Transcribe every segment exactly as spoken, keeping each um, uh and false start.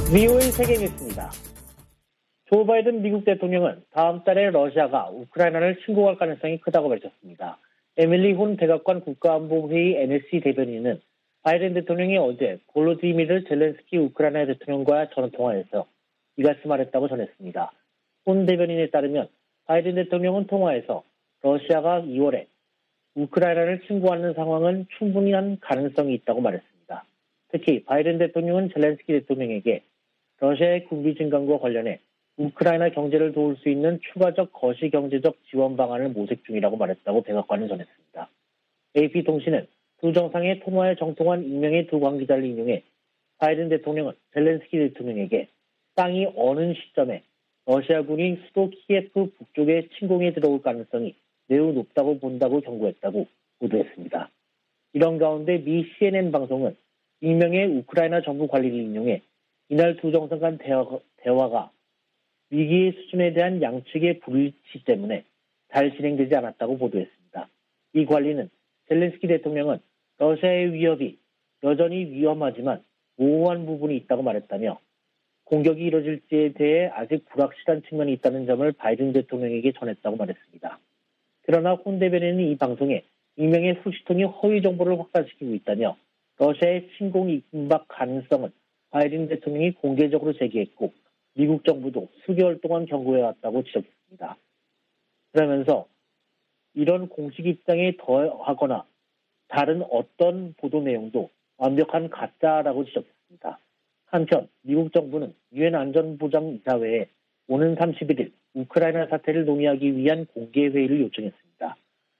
브이오에이 세계뉴스입니다. 조 바이든 미국 대통령은 다음 달에 러시아가 우크라이나를 침공할 가능성이 크다고 밝혔습니다. 에밀리 혼 백악관 국가안보회의 엔에스씨 대변인은 바이든 대통령이 어제 볼로디미르 젤렌스키 우크라이나 대통령과 전화통화에서 이같이 말했다고 전했습니다. 혼 대변인에 따르면 바이든 대통령은 통화에서 러시아가 이월에 우크라이나를 침공하는 상황은 충분한 가능성이 있다고 말했습니다. 특히 바이든 대통령은 젤렌스키 대통령에게 러시아의 군비 증강과 관련해 우크라이나 경제를 도울 수 있는 추가적 거시경제적 지원 방안을 모색 중이라고 말했다고 백악관은 전했습니다. 에이피통신은 두 정상의 통화에 정통한 익명의 두 관계자를 인용해 바이든 대통령은 젤렌스키 대통령에게 땅이 어느 시점에 러시아군이 수도 키예프 북쪽에 침공에 들어올 가능성이 매우 높다고 본다고 경고했다고 보도했습니다. 이런 가운데 미 씨엔엔 방송은 익명의 우크라이나 정부 관리를 인용해 이날 두 정상 간 대화, 대화가 위기의 수준에 대한 양측의 불일치 때문에 잘 진행되지 않았다고 보도했습니다. 이 관리는 젤렌스키 대통령은 러시아의 위협이 여전히 위험하지만 모호한 부분이 있다고 말했다며 공격이 이뤄질지에 대해 아직 불확실한 측면이 있다는 점을 바이든 대통령에게 전했다고 말했습니다. 그러나 혼 대변인은 이 방송에 익명의 후시통이 허위 정보를 확산시키고 있다며 러시아의 침공 임박 가능성은 바이든 대통령이 공개적으로 제기했고 미국 정부도 수개월 동안 경고해왔다고 지적했습니다. 그러면서 이런 공식 입장에 더하거나 다른 어떤 보도 내용도 완벽한 가짜라고 지적했습니다. 한편 미국 정부는 유엔 안전보장이사회에 오는 삼십일 일 우크라이나 사태를 논의하기 위한 공개회의를 요청했습니다.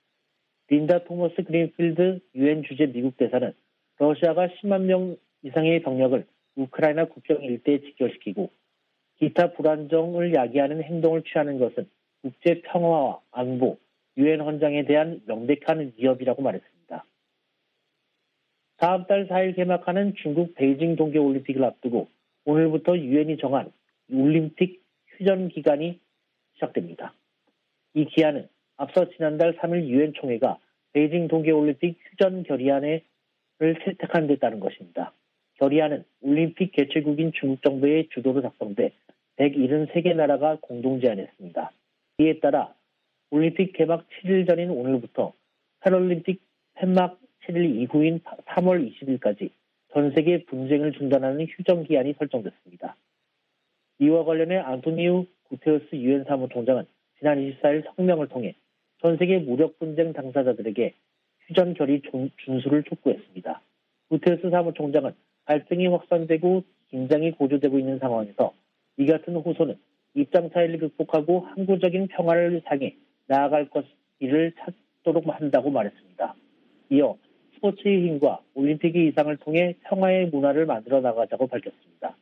린다 토머스 그린필드 유엔 주재 미국 대사는 러시아가 십만 명 이상의 병력을 우크라이나 국경 일대에 직결시키고 기타 불안정을 야기하는 행동을 취하는 것은 국제 평화와 안보, 유엔 헌장에 대한 명백한 위협이라고 말했습니다. 다음 달 사 일 개막하는 중국 베이징 동계올림픽을 앞두고 오늘부터 유엔이 정한 올림픽 휴전 기간이 시작됩니다. 이 기한은 앞서 지난달 삼 일 유엔 총회가 베이징 동계올림픽 휴전 결의안을 채택한 데 따른 것입니다. 결의안은 올림픽 개최국인 중국 정부의 주도로 작성돼 백칠십삼 개 나라가 공동 제안했습니다. 이에 따라 올림픽 개막 칠 일 전인 오늘부터 패럴림픽 폐막 칠 일 이후인 삼월 이십일까지 전 세계 분쟁을 중단하는 휴전 기한이 설정됐습니다. 이와 관련해 안토니우 구테우스 유엔 사무총장은 지난 이십사 일 성명을 통해 전 세계 무력 분쟁 당사자들에게 휴전 결의 준수를 촉구했습니다. 구테우스 사무총장은 갈등이 확산되고 긴장이 고조되고 있는 상황에서 이 같은 호소는 입장 차이를 극복하고 항구적인 평화를 향해 나아갈 것 길을 찾도록 한다고 말했습니다. 이어 스포츠의 힘과 올림픽의 이상을 통해 평화의 문화를 만들어 나가자고 밝혔습니다.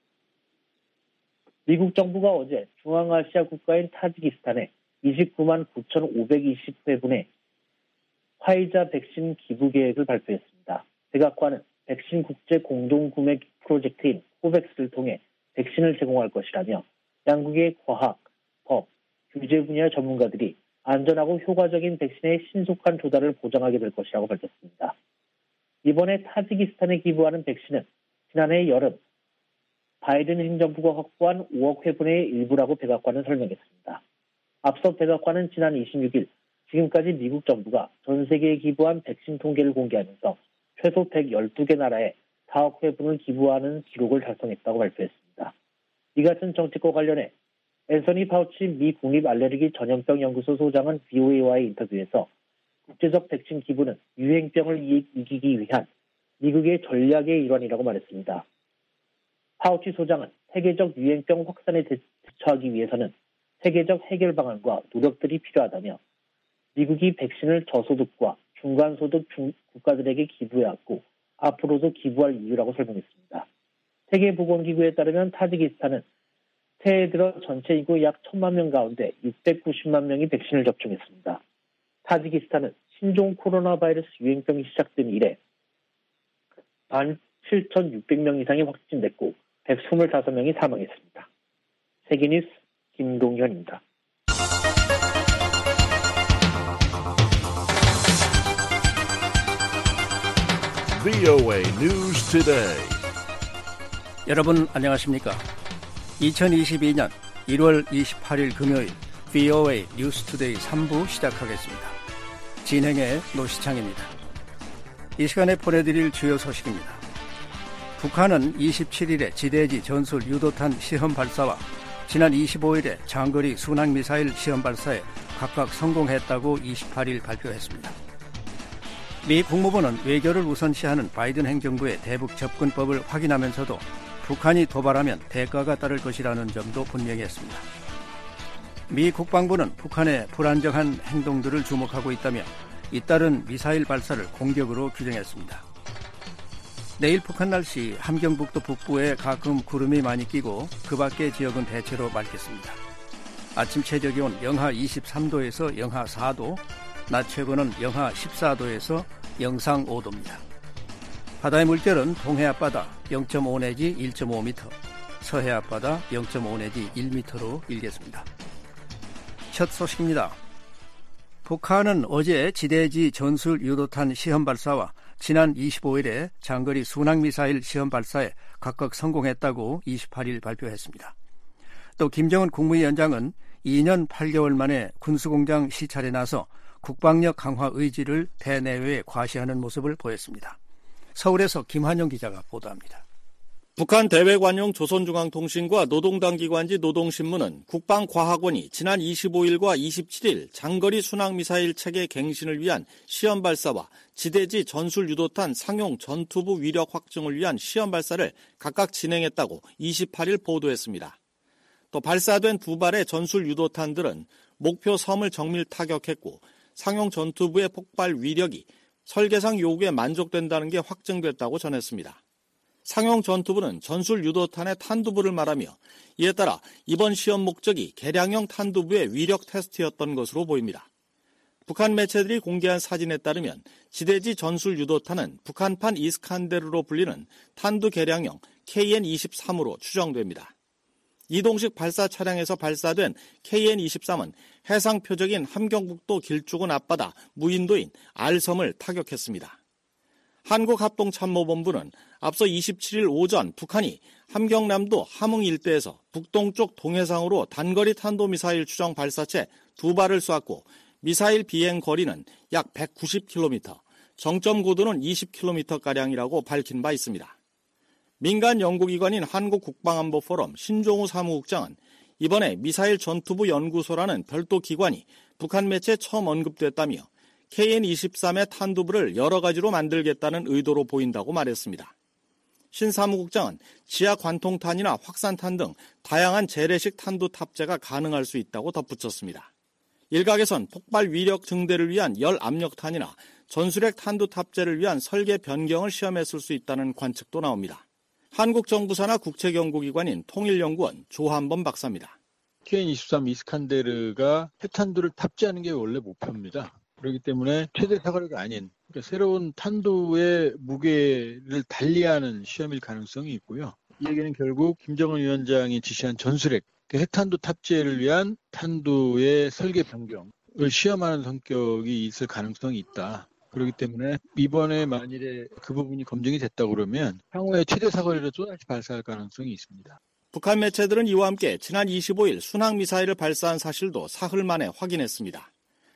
미국 정부가 어제 중앙아시아 국가인 타지키스탄에 이십구만 구천오백이십 회분의 화이자 백신 기부 계획을 발표했습니다. 백악관은 백신 국제 공동 구매 프로젝트인 코백스를 통해 백신을 제공할 것이라며 양국의 과학, 법, 규제 분야 전문가들이 안전하고 효과적인 백신의 신속한 조달을 보장하게 될 것이라고 밝혔습니다. 이번에 타지키스탄에 기부하는 백신은 지난해 여름 바이든 행정부가 확보한 오억 회분의 일부라고 백악관은 설명했습니다. 앞서 백악관은 지난 이십육 일 지금까지 미국 정부가 전 세계에 기부한 백신 통계를 공개하면서 최소 백십이 개 나라에 사억 회분을 기부하는 기록을 달성했다고 발표했습니다. 이 같은 정책과 관련해 앤서니 파우치 미 국립알레르기 전염병 연구소 소장은 브이오에이와의 인터뷰에서 국제적 백신 기부는 유행병을 이기기 위한 미국의 전략의 일환이라고 말했습니다. 파우치 소장은 세계적 유행병 확산에 대처하기 위해서는 세계적 해결 방안과 노력들이 필요하다며 미국이 백신을 저소득과 중간소득 국가들에게 기부해왔고 앞으로도 기부할 이유라고 설명했습니다. 세계보건기구에 따르면 타지키스탄은 새해 들어 전체 인구 약 천만 명 가운데 육백구십만 명이 백신을 접종했습니다. 타지키스탄은 신종 코로나 바이러스 유행병이 시작된 이래 만 칠천육백 명 이상이 확진됐고 백이십오 명이 사망했습니다. 세계뉴스 김동현입니다. 브이오에이 News Today. 여러분 안녕하십니까? 이천이십이년 일월 이십팔일 금요일 브이오에이 뉴스투데이 삼 부 시작하겠습니다. 진행의 노시창입니다. 이 시간에 보내드릴 주요 소식입니다. 북한은 이십칠일에 지대지 전술 유도탄 시험 발사와 지난 이십오일에 장거리 순항미사일 시험 발사에 각각 성공했다고 이십팔일 발표했습니다. 미 국무부는 외교를 우선시하는 바이든 행정부의 대북 접근법을 확인하면서도 북한이 도발하면 대가가 따를 것이라는 점도 분명히 했습니다. 미 국방부는 북한의 불안정한 행동들을 주목하고 있다며 잇따른 미사일 발사를 공격으로 규정했습니다. 내일 북한 날씨 함경북도 북부에 가끔 구름이 많이 끼고 그 밖의 지역은 대체로 맑겠습니다. 아침 최저기온 영하 이십삼도에서 영하 사도, 낮 최고는 영하 십사도에서 영상 오도입니다. 바다의 물결은 동해 앞바다 영 점 오 내지 일 점 오 미터, 서해 앞바다 영 점 오 내지 일 미터로 일겠습니다. 첫 소식입니다. 북한은 어제 지대지 전술 유도탄 시험 발사와 지난 이십오일에 장거리 순항미사일 시험 발사에 각각 성공했다고 이십팔일 발표했습니다. 또 김정은 국무위원장은 이년 팔개월 만에 군수공장 시찰에 나서 국방력 강화 의지를 대내외에 과시하는 모습을 보였습니다. 서울에서 김한영 기자가 보도합니다. 북한 대외관용 조선중앙통신과 노동당기관지 노동신문은 국방과학원이 지난 이십오일과 이십칠일 장거리 순항미사일 체계 갱신을 위한 시험 발사와 지대지 전술 유도탄 상용 전투부 위력 확증을 위한 시험 발사를 각각 진행했다고 이십팔일 보도했습니다. 또 발사된 두 발의 전술 유도탄들은 목표 섬을 정밀 타격했고 상용 전투부의 폭발 위력이 설계상 요구에 만족된다는 게 확증됐다고 전했습니다. 상용 전투부는 전술 유도탄의 탄두부를 말하며 이에 따라 이번 시험 목적이 개량형 탄두부의 위력 테스트였던 것으로 보입니다. 북한 매체들이 공개한 사진에 따르면 지대지 전술 유도탄은 북한판 이스칸데르로 불리는 탄두 개량형 케이엔 이십삼으로 추정됩니다. 이동식 발사 차량에서 발사된 케이엔 이십삼은 해상 표적인 함경북도 길쭉은 앞바다 무인도인 알섬을 타격했습니다. 한국합동참모본부는 앞서 이십칠일 오전 북한이 함경남도 함흥 일대에서 북동쪽 동해상으로 단거리 탄도미사일 추정 발사체 두 발을 쐈고 미사일 비행 거리는 약 백구십 킬로미터, 정점 고도는 이십 킬로미터가량이라고 밝힌 바 있습니다. 민간 연구기관인 한국국방안보포럼 신종우 사무국장은 이번에 미사일 전투부 연구소라는 별도 기관이 북한 매체에 처음 언급됐다며 케이엔 이십삼의 탄두부를 여러 가지로 만들겠다는 의도로 보인다고 말했습니다. 신 사무국장은 지하 관통탄이나 확산탄 등 다양한 재래식 탄두 탑재가 가능할 수 있다고 덧붙였습니다. 일각에선 폭발 위력 증대를 위한 열 압력탄이나 전술핵 탄두 탑재를 위한 설계 변경을 시험했을 수 있다는 관측도 나옵니다. 한국정부사나 국책연구기관인 통일연구원 조한범 박사입니다. 케이엔 이십삼 이스칸데르가 핵탄두를 탑재하는 게 원래 목표입니다. 그렇기 때문에 최대 사거리가 아닌 그러니까 새로운 탄두의 무게를 달리하는 시험일 가능성이 있고요. 이 얘기는 결국 김정은 위원장이 지시한 전술핵, 핵탄두 탑재를 위한 탄두의 설계 변경을 시험하는 성격이 있을 가능성이 있다. 그렇기 때문에 이번에 만일에 그 부분이 검증이 됐다 그러면 향후에 최대 사거리로 또다시 발사할 가능성이 있습니다. 북한 매체들은 이와 함께 지난 이십오일 순항미사일을 발사한 사실도 사흘 만에 확인했습니다.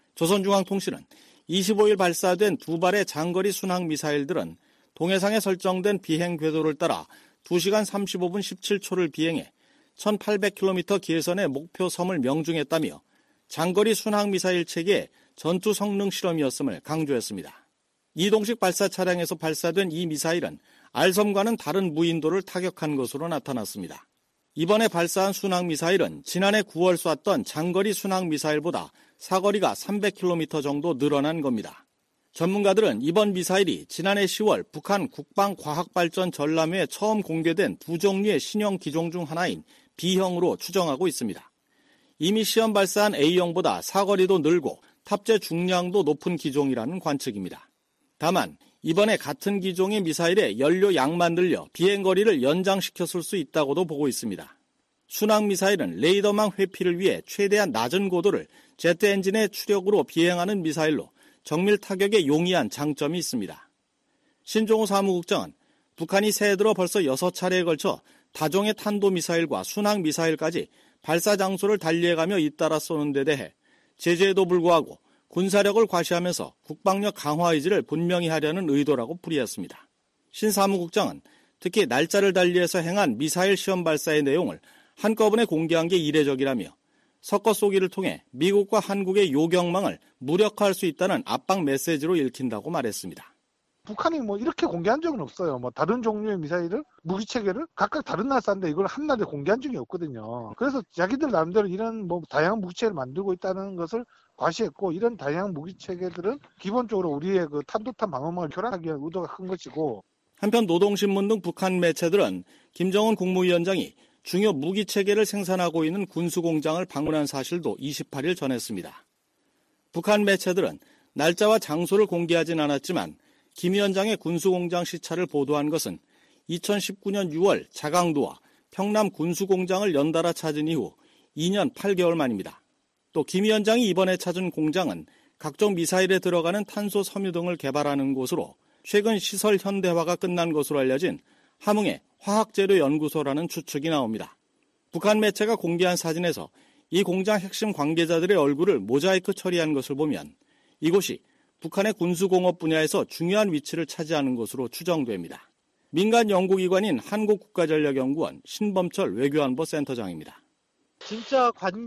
조선중앙통신은 이십오일 발사된 두 발의 장거리 순항미사일들은 동해상에 설정된 비행 궤도를 따라 두 시간 삼십오분 십칠초를 비행해 천팔백 킬로미터 기해선의 목표 섬을 명중했다며 장거리 순항미사일 체계의 전투 성능 실험이었음을 강조했습니다. 이동식 발사 차량에서 발사된 이 미사일은 알섬과는 다른 무인도를 타격한 것으로 나타났습니다. 이번에 발사한 순항미사일은 지난해 구월 쐈던 장거리 순항미사일보다 사거리가 삼백 킬로미터 정도 늘어난 겁니다. 전문가들은 이번 미사일이 지난해 시월 북한 국방과학발전 전람회에 처음 공개된 두 종류의 신형 기종 중 하나인 B형으로 추정하고 있습니다. 이미 시험 발사한 A형보다 사거리도 늘고 탑재 중량도 높은 기종이라는 관측입니다. 다만 이번에 같은 기종의 미사일에 연료 양만 늘려 비행거리를 연장시켰을 수 있다고도 보고 있습니다. 순항미사일은 레이더망 회피를 위해 최대한 낮은 고도를 제트 엔진의 추력으로 비행하는 미사일로 정밀 타격에 용이한 장점이 있습니다. 신종우 사무국장은 북한이 새해 들어 벌써 여섯 차례에 걸쳐 다종의 탄도미사일과 순항미사일까지 발사 장소를 달리해가며 잇따라 쏘는 데 대해 제재에도 불구하고 군사력을 과시하면서 국방력 강화 의지를 분명히 하려는 의도라고 풀이했습니다. 신 사무국장은 특히 날짜를 달리해서 행한 미사일 시험 발사의 내용을 한꺼번에 공개한 게 이례적이라며 섞어 쏘기를 통해 미국과 한국의 요격망을 무력화할 수 있다는 압박 메시지로 읽힌다고 말했습니다. 북한이 뭐 이렇게 공개한 적은 없어요. 뭐 다른 종류의 미사일을, 무기 체계를 각각 다른 날 쐈는데 이걸 한 날에 공개한 적이 없거든요. 그래서 자기들 나름대로 이런 뭐 다양한 무기 체계를 만들고 있다는 것을 과시했고, 이런 다양한 무기 체계들은 기본적으로 우리의 그 탄도탄 방어망을 교란하기 위한 의도가 큰 것이고. 한편 노동신문 등 북한 매체들은 김정은 국무위원장이 중요 무기 체계를 생산하고 있는 군수공장을 방문한 사실도 이십팔 일 전했습니다. 북한 매체들은 날짜와 장소를 공개하진 않았지만 김 위원장의 군수공장 시찰을 보도한 것은 이천십구 년 유월 자강도와 평남 군수공장을 연달아 찾은 이후 이 년 팔 개월 만입니다. 또 김 위원장이 이번에 찾은 공장은 각종 미사일에 들어가는 탄소 섬유 등을 개발하는 곳으로 최근 시설 현대화가 끝난 것으로 알려진 함흥의 화학재료연구소라는 추측이 나옵니다. 북한 매체가 공개한 사진에서 이 공장 핵심 관계자들의 얼굴을 모자이크 처리한 것을 보면 이곳이 북한의 군수공업 분야에서 중요한 위치를 차지하는 것으로 추정됩니다. 민간 연구기관인 한국국가전력연구원 신범철 외교안보 센터장입니다. 진짜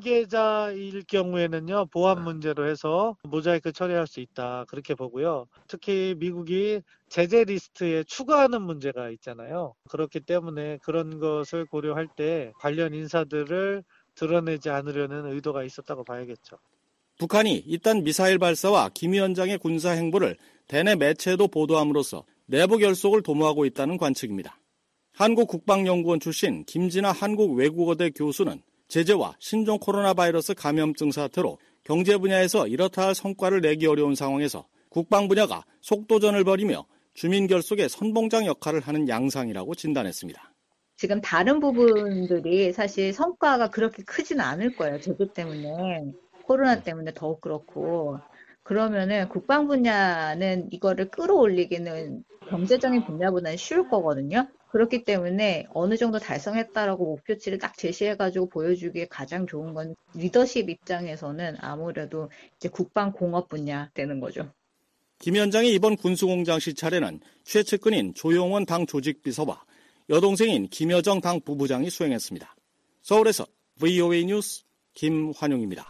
관계자일 경우에는요, 보안 문제로 해서 모자이크 처리할 수 있다, 그렇게 보고요. 특히 미국이 제재 리스트에 추가하는 문제가 있잖아요. 그렇기 때문에 그런 것을 고려할 때 관련 인사들을 드러내지 않으려는 의도가 있었다고 봐야겠죠. 북한이 이딴 미사일 발사와 김 위원장의 군사 행보를 대내 매체에도 보도함으로써 내부 결속을 도모하고 있다는 관측입니다. 한국국방연구원 출신 김진아 한국외국어대 교수는 제재와 신종 코로나 바이러스 감염증 사태로 경제 분야에서 이렇다 할 성과를 내기 어려운 상황에서 국방 분야가 속도전을 벌이며 주민 결속의 선봉장 역할을 하는 양상이라고 진단했습니다. 지금 다른 부분들이 사실 성과가 그렇게 크진 않을 거예요. 제재 때문에. 코로나 때문에 더욱 그렇고. 그러면은 국방 분야는 이거를 끌어올리기는 경제적인 분야보다는 쉬울 거거든요. 그렇기 때문에 어느 정도 달성했다라고 목표치를 딱 제시해가지고 보여주기에 가장 좋은 건 리더십 입장에서는 아무래도 이제 국방 공업 분야 되는 거죠. 김 위원장의 이번 군수공장 시찰에는 최측근인 조용원 당 조직비서와 여동생인 김여정 당 부부장이 수행했습니다. 서울에서 브이오에이 뉴스 김환용입니다.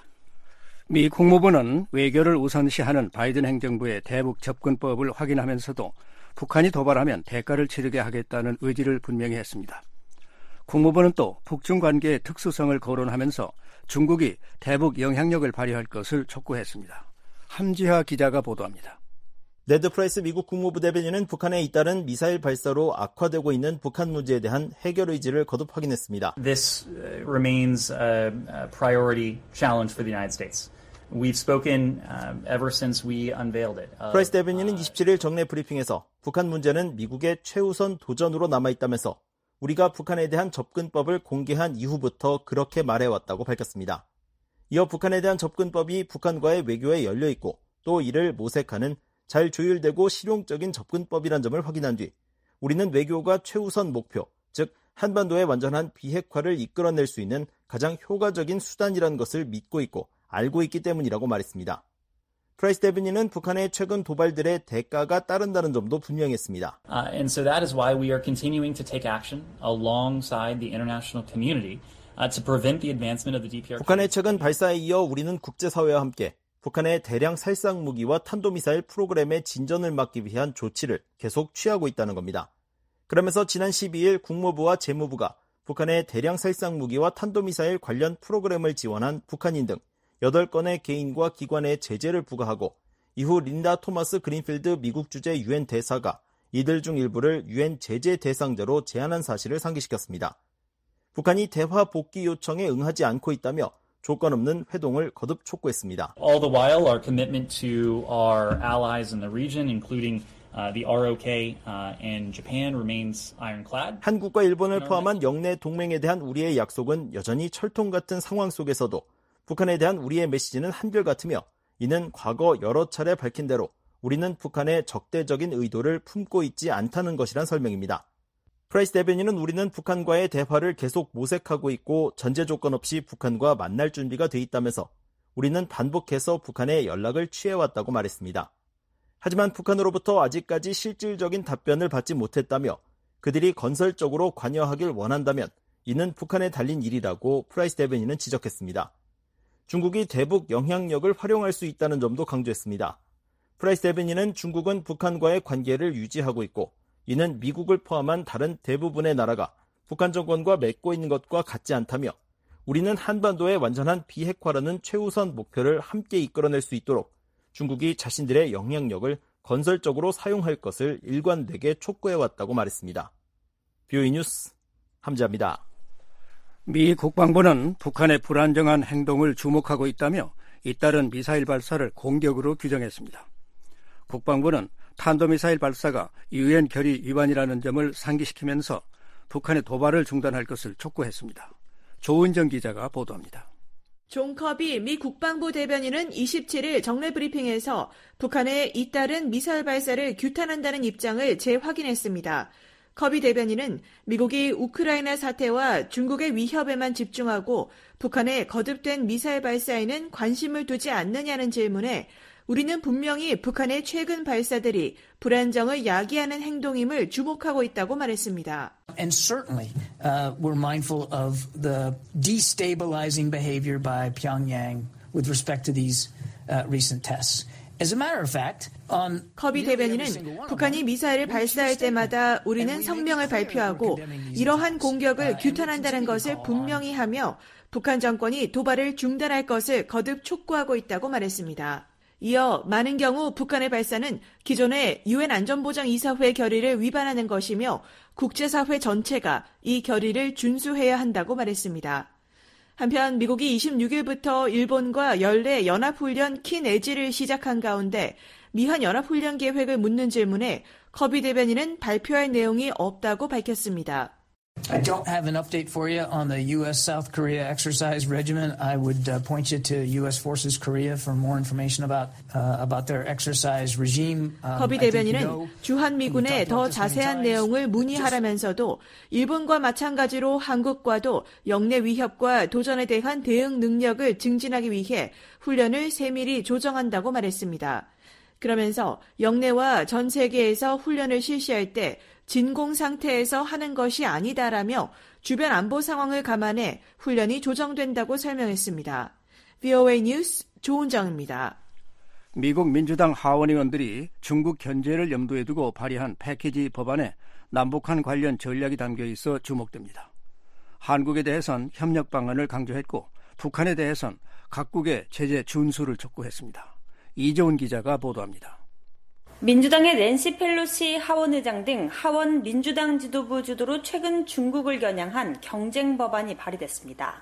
미 국무부는 외교를 우선시하는 바이든 행정부의 대북 접근법을 확인하면서도 북한이 도발하면 대가를 치르게 하겠다는 의지를 분명히 했습니다. 국무부는 또 북중 관계의 특수성을 거론하면서 중국이 대북 영향력을 발휘할 것을 촉구했습니다. 함지하 기자가 보도합니다. 네드 프라이스 미국 국무부 대변인은 북한에 잇따른 미사일 발사로 악화되고 있는 북한 문제에 대한 해결 의지를 거듭 확인했습니다. This remains a priority challenge for the United States. We've spoken uh, ever since we unveiled it. Uh, 프라이스 대변인은 이십칠 일 정례 브리핑에서 북한 문제는 미국의 최우선 도전으로 남아있다면서 우리가 북한에 대한 접근법을 공개한 이후부터 그렇게 말해왔다고 밝혔습니다. 이어 북한에 대한 접근법이 북한과의 외교에 열려있고 또 이를 모색하는 잘 조율되고 실용적인 접근법이란 점을 확인한 뒤 우리는 외교가 최우선 목표, 즉 한반도의 완전한 비핵화를 이끌어낼 수 있는 가장 효과적인 수단이라는 것을 믿고 있고 알고 있기 때문이라고 말했습니다. 프라이스 대변인은 북한의 최근 도발들의 대가가 따른다는 점도 분명히 했습니다. Uh, and so that is why we are continuing to take action alongside the international community uh, to prevent the advancement of the 디피아르. 북한의 최근 발사에 이어 우리는 국제사회와 함께 북한의 대량 살상 무기와 탄도미사일 프로그램의 진전을 막기 위한 조치를 계속 취하고 있다는 겁니다. 그러면서 지난 십이 일 국무부와 재무부가 북한의 대량 살상 무기와 탄도미사일 관련 프로그램을 지원한 북한인 등 여덟 건의 개인과 기관에 제재를 부과하고 이후 린다 토마스 그린필드 미국 주재 유엔 대사가 이들 중 일부를 유엔 제재 대상자로 제안한 사실을 상기시켰습니다. 북한이 대화 복귀 요청에 응하지 않고 있다며 조건 없는 회동을 거듭 촉구했습니다. All the while, our commitment to our allies in the region, including uh, the 알 오 케이 uh, and Japan, remains ironclad. 한국과 일본을 포함한 영내 동맹에 대한 우리의 약속은 여전히 철통 같은 상황 속에서도 북한에 대한 우리의 메시지는 한결같으며 이는 과거 여러 차례 밝힌 대로 우리는 북한의 적대적인 의도를 품고 있지 않다는 것이란 설명입니다. 프라이스 대변인은 우리는 북한과의 대화를 계속 모색하고 있고 전제 조건 없이 북한과 만날 준비가 돼 있다면서 우리는 반복해서 북한에 연락을 취해왔다고 말했습니다. 하지만 북한으로부터 아직까지 실질적인 답변을 받지 못했다며 그들이 건설적으로 관여하길 원한다면 이는 북한에 달린 일이라고 프라이스 대변인은 지적했습니다. 중국이 대북 영향력을 활용할 수 있다는 점도 강조했습니다. 프라이스 대변인은 중국은 북한과의 관계를 유지하고 있고 이는 미국을 포함한 다른 대부분의 나라가 북한 정권과 맺고 있는 것과 같지 않다며 우리는 한반도의 완전한 비핵화라는 최우선 목표를 함께 이끌어낼 수 있도록 중국이 자신들의 영향력을 건설적으로 사용할 것을 일관되게 촉구해왔다고 말했습니다. 비오이 뉴스 함자입니다. 미 국방부는 북한의 불안정한 행동을 주목하고 있다며 잇따른 미사일 발사를 공격으로 규정했습니다. 국방부는 탄도미사일 발사가 유엔 결의 위반이라는 점을 상기시키면서 북한의 도발을 중단할 것을 촉구했습니다. 조은정 기자가 보도합니다. 존 커비 미 국방부 대변인은 이십칠일 정례 브리핑에서 북한의 잇따른 미사일 발사를 규탄한다는 입장을 재확인했습니다. 커비 대변인은 미국이 우크라이나 사태와 중국의 위협에만 집중하고 북한의 거듭된 미사일 발사에는 관심을 두지 않느냐는 질문에 우리는 분명히 북한의 최근 발사들이 불안정을 야기하는 행동임을 주목하고 있다고 말했습니다. And certainly, uh, we're mindful of the destabilizing behavior by Pyongyang with respect to these uh, recent tests. As a matter of fact, on 커비 대변인은 북한이 미사일을 발사할 때마다 우리는 성명을 발표하고 이러한 공격을 규탄한다는 것을 분명히 하며 북한 정권이 도발을 중단할 것을 거듭 촉구하고 있다고 말했습니다. 이어 많은 경우 북한의 발사는 기존의 유엔 안전보장이사회 결의를 위반하는 것이며 국제사회 전체가 이 결의를 준수해야 한다고 말했습니다. 한편 미국이 이십육일부터 일본과 연례 연합훈련 키네지를 시작한 가운데 미한 연합훈련 계획을 묻는 질문에 커비 대변인은 발표할 내용이 없다고 밝혔습니다. I don't have an update for you on the U S South Korea exercise regimen. I would uh, point you to U S Forces Korea for more information about uh, about their exercise regime. Um, 커비 대변인은 주한미군의 더 자세한 내용을 문의하라면서도 일본과 마찬가지로 한국과도 영내 위협과 도전에 대한 대응 능력을 증진하기 위해 훈련을 세밀히 조정한다고 말했습니다. 그러면서 영내와 전 세계에서 훈련을 실시할 때 진공 상태에서 하는 것이 아니다라며 주변 안보 상황을 감안해 훈련이 조정된다고 설명했습니다. 비오에이 뉴스 조은정입니다. 미국 민주당 하원 의원들이 중국 견제를 염두에 두고 발의한 패키지 법안에 남북한 관련 전략이 담겨 있어 주목됩니다. 한국에 대해선 협력 방안을 강조했고 북한에 대해선 각국의 제재 준수를 촉구했습니다. 이재훈 기자가 보도합니다. 민주당의 낸시 펠로시 하원의장 등 하원 민주당 지도부 주도로 최근 중국을 겨냥한 경쟁 법안이 발의됐습니다.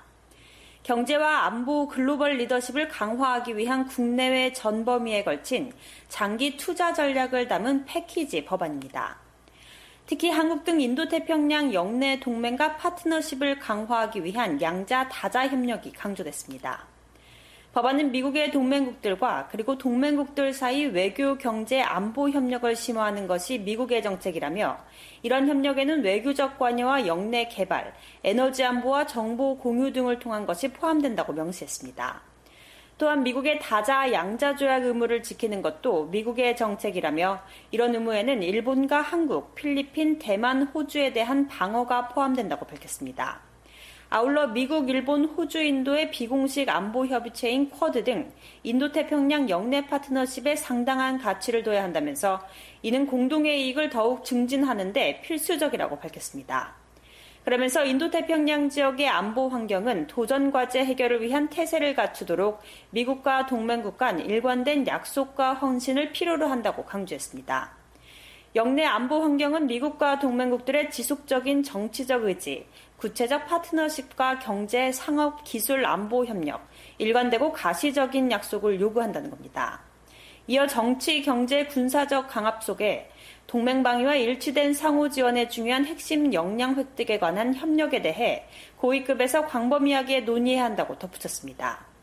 경제와 안보 글로벌 리더십을 강화하기 위한 국내외 전 범위에 걸친 장기 투자 전략을 담은 패키지 법안입니다. 특히 한국 등 인도태평양 영내 동맹과 파트너십을 강화하기 위한 양자 다자 협력이 강조됐습니다. 법안은 미국의 동맹국들과 그리고 동맹국들 사이 외교, 경제, 안보 협력을 심화하는 것이 미국의 정책이라며 이런 협력에는 외교적 관여와 영내 개발, 에너지 안보와 정보 공유 등을 통한 것이 포함된다고 명시했습니다. 또한 미국의 다자 양자 조약 의무를 지키는 것도 미국의 정책이라며 이런 의무에는 일본과 한국, 필리핀, 대만, 호주에 대한 방어가 포함된다고 밝혔습니다. 아울러 미국, 일본, 호주, 인도의 비공식 안보 협의체인 쿼드 등 인도태평양 영내 파트너십에 상당한 가치를 둬야 한다면서 이는 공동의 이익을 더욱 증진하는 데 필수적이라고 밝혔습니다. 그러면서 인도태평양 지역의 안보 환경은 도전 과제 해결을 위한 태세를 갖추도록 미국과 동맹국 간 일관된 약속과 헌신을 필요로 한다고 강조했습니다. 영내 안보 환경은 미국과 동맹국들의 지속적인 정치적 의지, 구체적 파트너십과 경제, 상업, 기술, 안보 협력, 일관되고 가시적인 약속을 요구한다는 겁니다. 이어 정치, 경제, 군사적 강압 속에 동맹 방위와 일치된 상호 지원에 중요한 핵심 역량 획득에 관한 협력에 대해 고위급에서 광범위하게 논의해야 한다고 덧붙였습니다.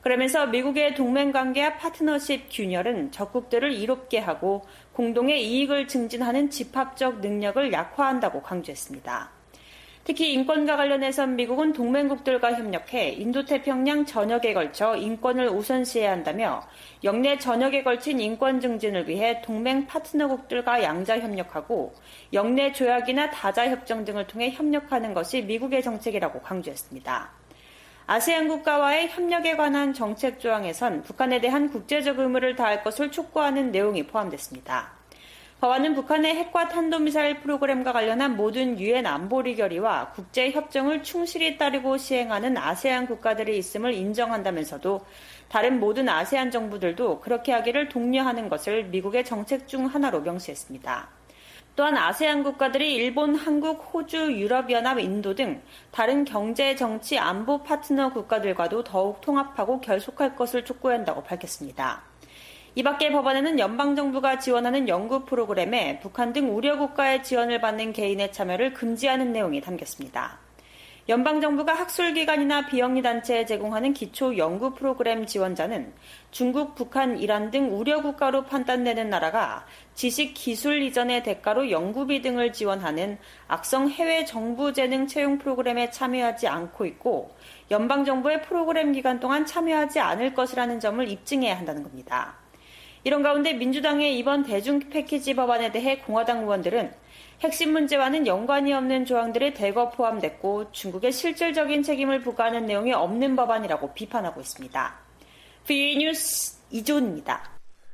그러면서 미국의 동맹관계와 파트너십 균열은 적국들을 이롭게 하고 공동의 이익을 증진하는 집합적 능력을 약화한다고 강조했습니다. 특히 인권과 관련해서 미국은 동맹국들과 협력해 인도태평양 전역에 걸쳐 인권을 우선시해야 한다며 영내 전역에 걸친 인권 증진을 위해 동맹 파트너국들과 양자 협력하고 영내 조약이나 다자 협정 등을 통해 협력하는 것이 미국의 정책이라고 강조했습니다. 아세안 국가와의 협력에 관한 정책 조항에선 북한에 대한 국제적 의무를 다할 것을 촉구하는 내용이 포함됐습니다. 법안은 북한의 핵과 탄도미사일 프로그램과 관련한 모든 유엔 안보리 결의와 국제협정을 충실히 따르고 시행하는 아세안 국가들이 있음을 인정한다면서도 다른 모든 아세안 정부들도 그렇게 하기를 독려하는 것을 미국의 정책 중 하나로 명시했습니다. 또한 아세안 국가들이 일본, 한국, 호주, 유럽연합, 인도 등 다른 경제, 정치, 안보 파트너 국가들과도 더욱 통합하고 결속할 것을 촉구해야 한다고 밝혔습니다. 이 밖에 법안에는 연방정부가 지원하는 연구 프로그램에 북한 등 우려국가의 지원을 받는 개인의 참여를 금지하는 내용이 담겼습니다. 연방정부가 학술기관이나 비영리단체에 제공하는 기초 연구 프로그램 지원자는 중국, 북한, 이란 등 우려국가로 판단되는 나라가 지식 기술 이전의 대가로 연구비 등을 지원하는 악성 해외 정부 재능 채용 프로그램에 참여하지 않고 있고 연방정부의 프로그램 기간 동안 참여하지 않을 것이라는 점을 입증해야 한다는 겁니다. 이런 가운데 민주당의 이번 대중 패키지 법안에 대해 공화당 의원들은 핵심 문제와는 연관이 없는 조항들이 대거 포함됐고 중국의 실질적인 책임을 부과하는 내용이 없는 법안이라고 비판하고 있습니다. 브이오에이 뉴스 이조은입니다.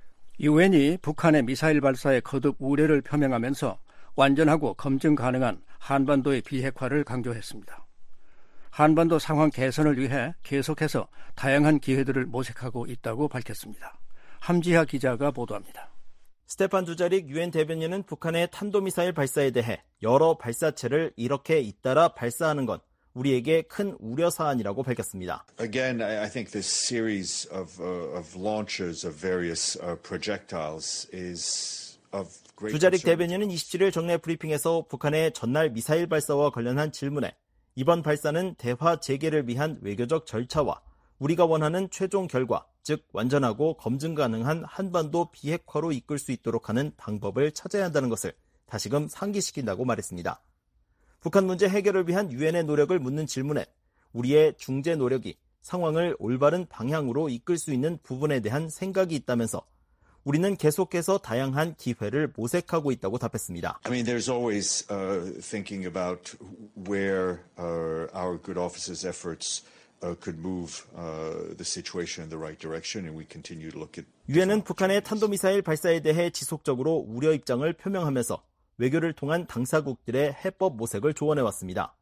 유엔이 북한의 미사일 발사에 거듭 우려를 표명하면서 완전하고 검증 가능한 한반도의 비핵화를 강조했습니다. 한반도 상황 개선을 위해 계속해서 다양한 기회들을 모색하고 있다고 밝혔습니다. 함지하 기자가 보도합니다. 스테판 두자릭 유엔 대변인은 북한의 탄도미사일 발사에 대해 여러 발사체를 이렇게 잇따라 발사하는 건 우리에게 큰 우려 사안이라고 밝혔습니다. Again, I think this series of, uh, of launches of various uh, projectiles is of great 두자릭 대변인은 이십칠일 정례 브리핑에서 북한의 전날 미사일 발사와 관련한 질문에 이번 발사는 대화 재개를 위한 외교적 절차와 우리가 원하는 최종 결과, 즉 완전하고 검증 가능한 한반도 비핵화로 이끌 수 있도록 하는 방법을 찾아야 한다는 것을 다시금 상기시킨다고 말했습니다. 북한 문제 해결을 위한 유엔의 노력을 묻는 질문에 우리의 중재 노력이 상황을 올바른 방향으로 이끌 수 있는 부분에 대한 생각이 있다면서 우리는 계속해서 다양한 기회를 모색하고 있다고 답했습니다. I mean, there's always uh, thinking about where uh, our good officers' efforts Uh, could move uh, the situation in the right direction, and we continue to look at. 유엔은 북한의 탄도미사일 발사에 대해 지속적으로 우려 입장을 표명하면서 외교를 통한 당사국들의 해법 모색을 조언해왔습니다.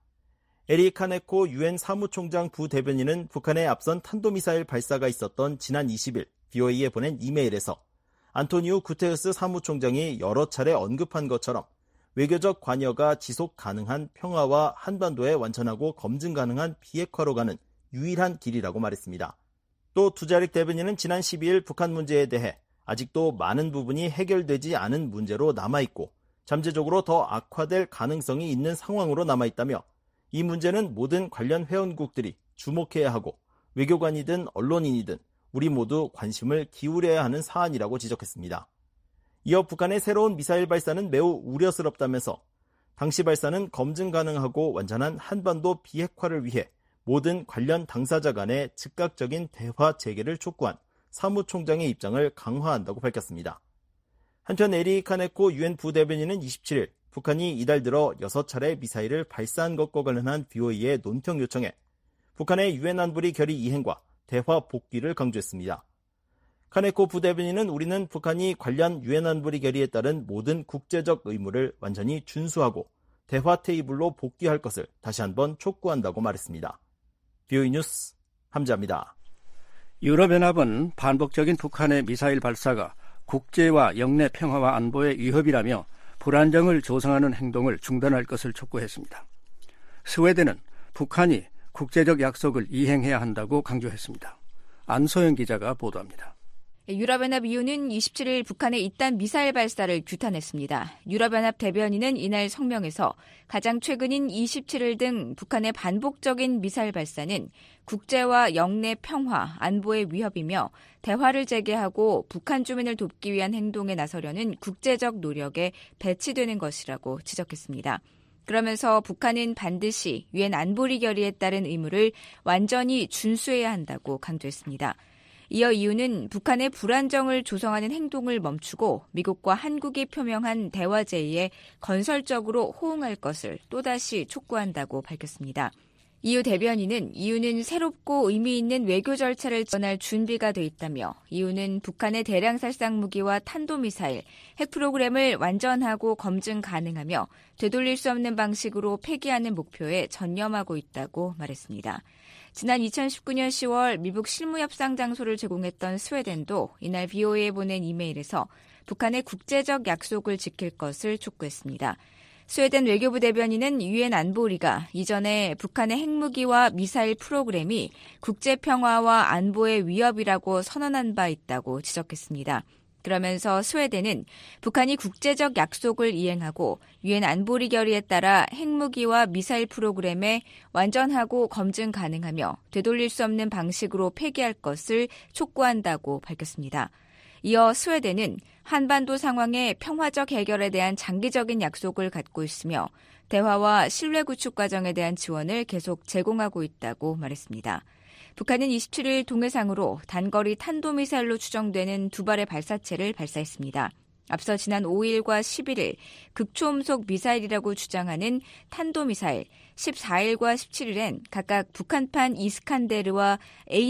에리 카네코 유엔 사무총장 부대변인은 북한의 앞선 탄도미사일 발사가 있었던 지난 이십일 브이오에이에 보낸 이메일에서 안토니우 구테르스 사무총장이 여러 차례 언급한 것처럼 외교적 관여가 지속 가능한 평화와 한반도의 완전하고 검증 가능한 비핵화로 가는 유일한 길이라고 말했습니다. 또 두자릭 대변인은 지난 십이일 북한 문제에 대해 아직도 많은 부분이 해결되지 않은 문제로 남아있고 잠재적으로 더 악화될 가능성이 있는 상황으로 남아있다며 이 문제는 모든 관련 회원국들이 주목해야 하고 외교관이든 언론인이든 우리 모두 관심을 기울여야 하는 사안이라고 지적했습니다. 이어 북한의 새로운 미사일 발사는 매우 우려스럽다면서 당시 발사는 검증 가능하고 완전한 한반도 비핵화를 위해 모든 관련 당사자 간의 즉각적인 대화 재개를 촉구한 사무총장의 입장을 강화한다고 밝혔습니다. 한편 에리 카네코 유엔 부대변인은 이십칠일 북한이 이달 들어 여섯 차례 미사일을 발사한 것과 관련한 브이오에이의 논평 요청에 북한의 유엔 안보리 결의 이행과 대화 복귀를 강조했습니다. 카네코 부대변인은 우리는 북한이 관련 유엔 안보리 결의에 따른 모든 국제적 의무를 완전히 준수하고 대화 테이블로 복귀할 것을 다시 한번 촉구한다고 말했습니다. 브이오에이 뉴스 함지아입니다. 유럽연합은 반복적인 북한의 미사일 발사가 국제와 영내 평화와 안보의 위협이라며 불안정을 조성하는 행동을 중단할 것을 촉구했습니다. 스웨덴은 북한이 국제적 약속을 이행해야 한다고 강조했습니다. 안소영 기자가 보도합니다. 유럽연합 이유는 이십칠 일 북한의 잇단 미사일 발사를 규탄했습니다. 유럽연합 대변인은 이날 성명에서 가장 최근인 이십칠 일 등 북한의 반복적인 미사일 발사는 국제와 영내 평화, 안보의 위협이며 대화를 재개하고 북한 주민을 돕기 위한 행동에 나서려는 국제적 노력에 배치되는 것이라고 지적했습니다. 그러면서 북한은 반드시 유엔 안보리 결의에 따른 의무를 완전히 준수해야 한다고 강조했습니다. 이어 이유는 북한의 불안정을 조성하는 행동을 멈추고 미국과 한국이 표명한 대화 제의에 건설적으로 호응할 것을 또다시 촉구한다고 밝혔습니다. 이유 대변인은 이유는 새롭고 의미 있는 외교 절차를 전할 준비가 돼 있다며 이유는 북한의 대량 살상 무기와 탄도미사일, 핵 프로그램을 완전하고 검증 가능하며 되돌릴 수 없는 방식으로 폐기하는 목표에 전념하고 있다고 말했습니다. 지난 이천십구 년 시월 미국 실무협상 장소를 제공했던 스웨덴도 이날 브이오에이에 보낸 이메일에서 북한의 국제적 약속을 지킬 것을 촉구했습니다. 스웨덴 외교부 대변인은 유엔 안보리가 이전에 북한의 핵무기와 미사일 프로그램이 국제평화와 안보의 위협이라고 선언한 바 있다고 지적했습니다. 그러면서 스웨덴은 북한이 국제적 약속을 이행하고 유엔 안보리 결의에 따라 핵무기와 미사일 프로그램에 완전하고 검증 가능하며 되돌릴 수 없는 방식으로 폐기할 것을 촉구한다고 밝혔습니다. 이어 스웨덴은 한반도 상황의 평화적 해결에 대한 장기적인 약속을 갖고 있으며 대화와 신뢰 구축 과정에 대한 지원을 계속 제공하고 있다고 말했습니다. 북한은 이십칠 일 동해상으로 단거리 탄도미사일로 추정되는 두 발의 발사체를 발사했습니다. 앞서 지난 오 일과 십일 일 극초음속 미사일이라고 주장하는 탄도미사일, 십사 일과 십칠 일엔 각각 북한판 이스칸데르와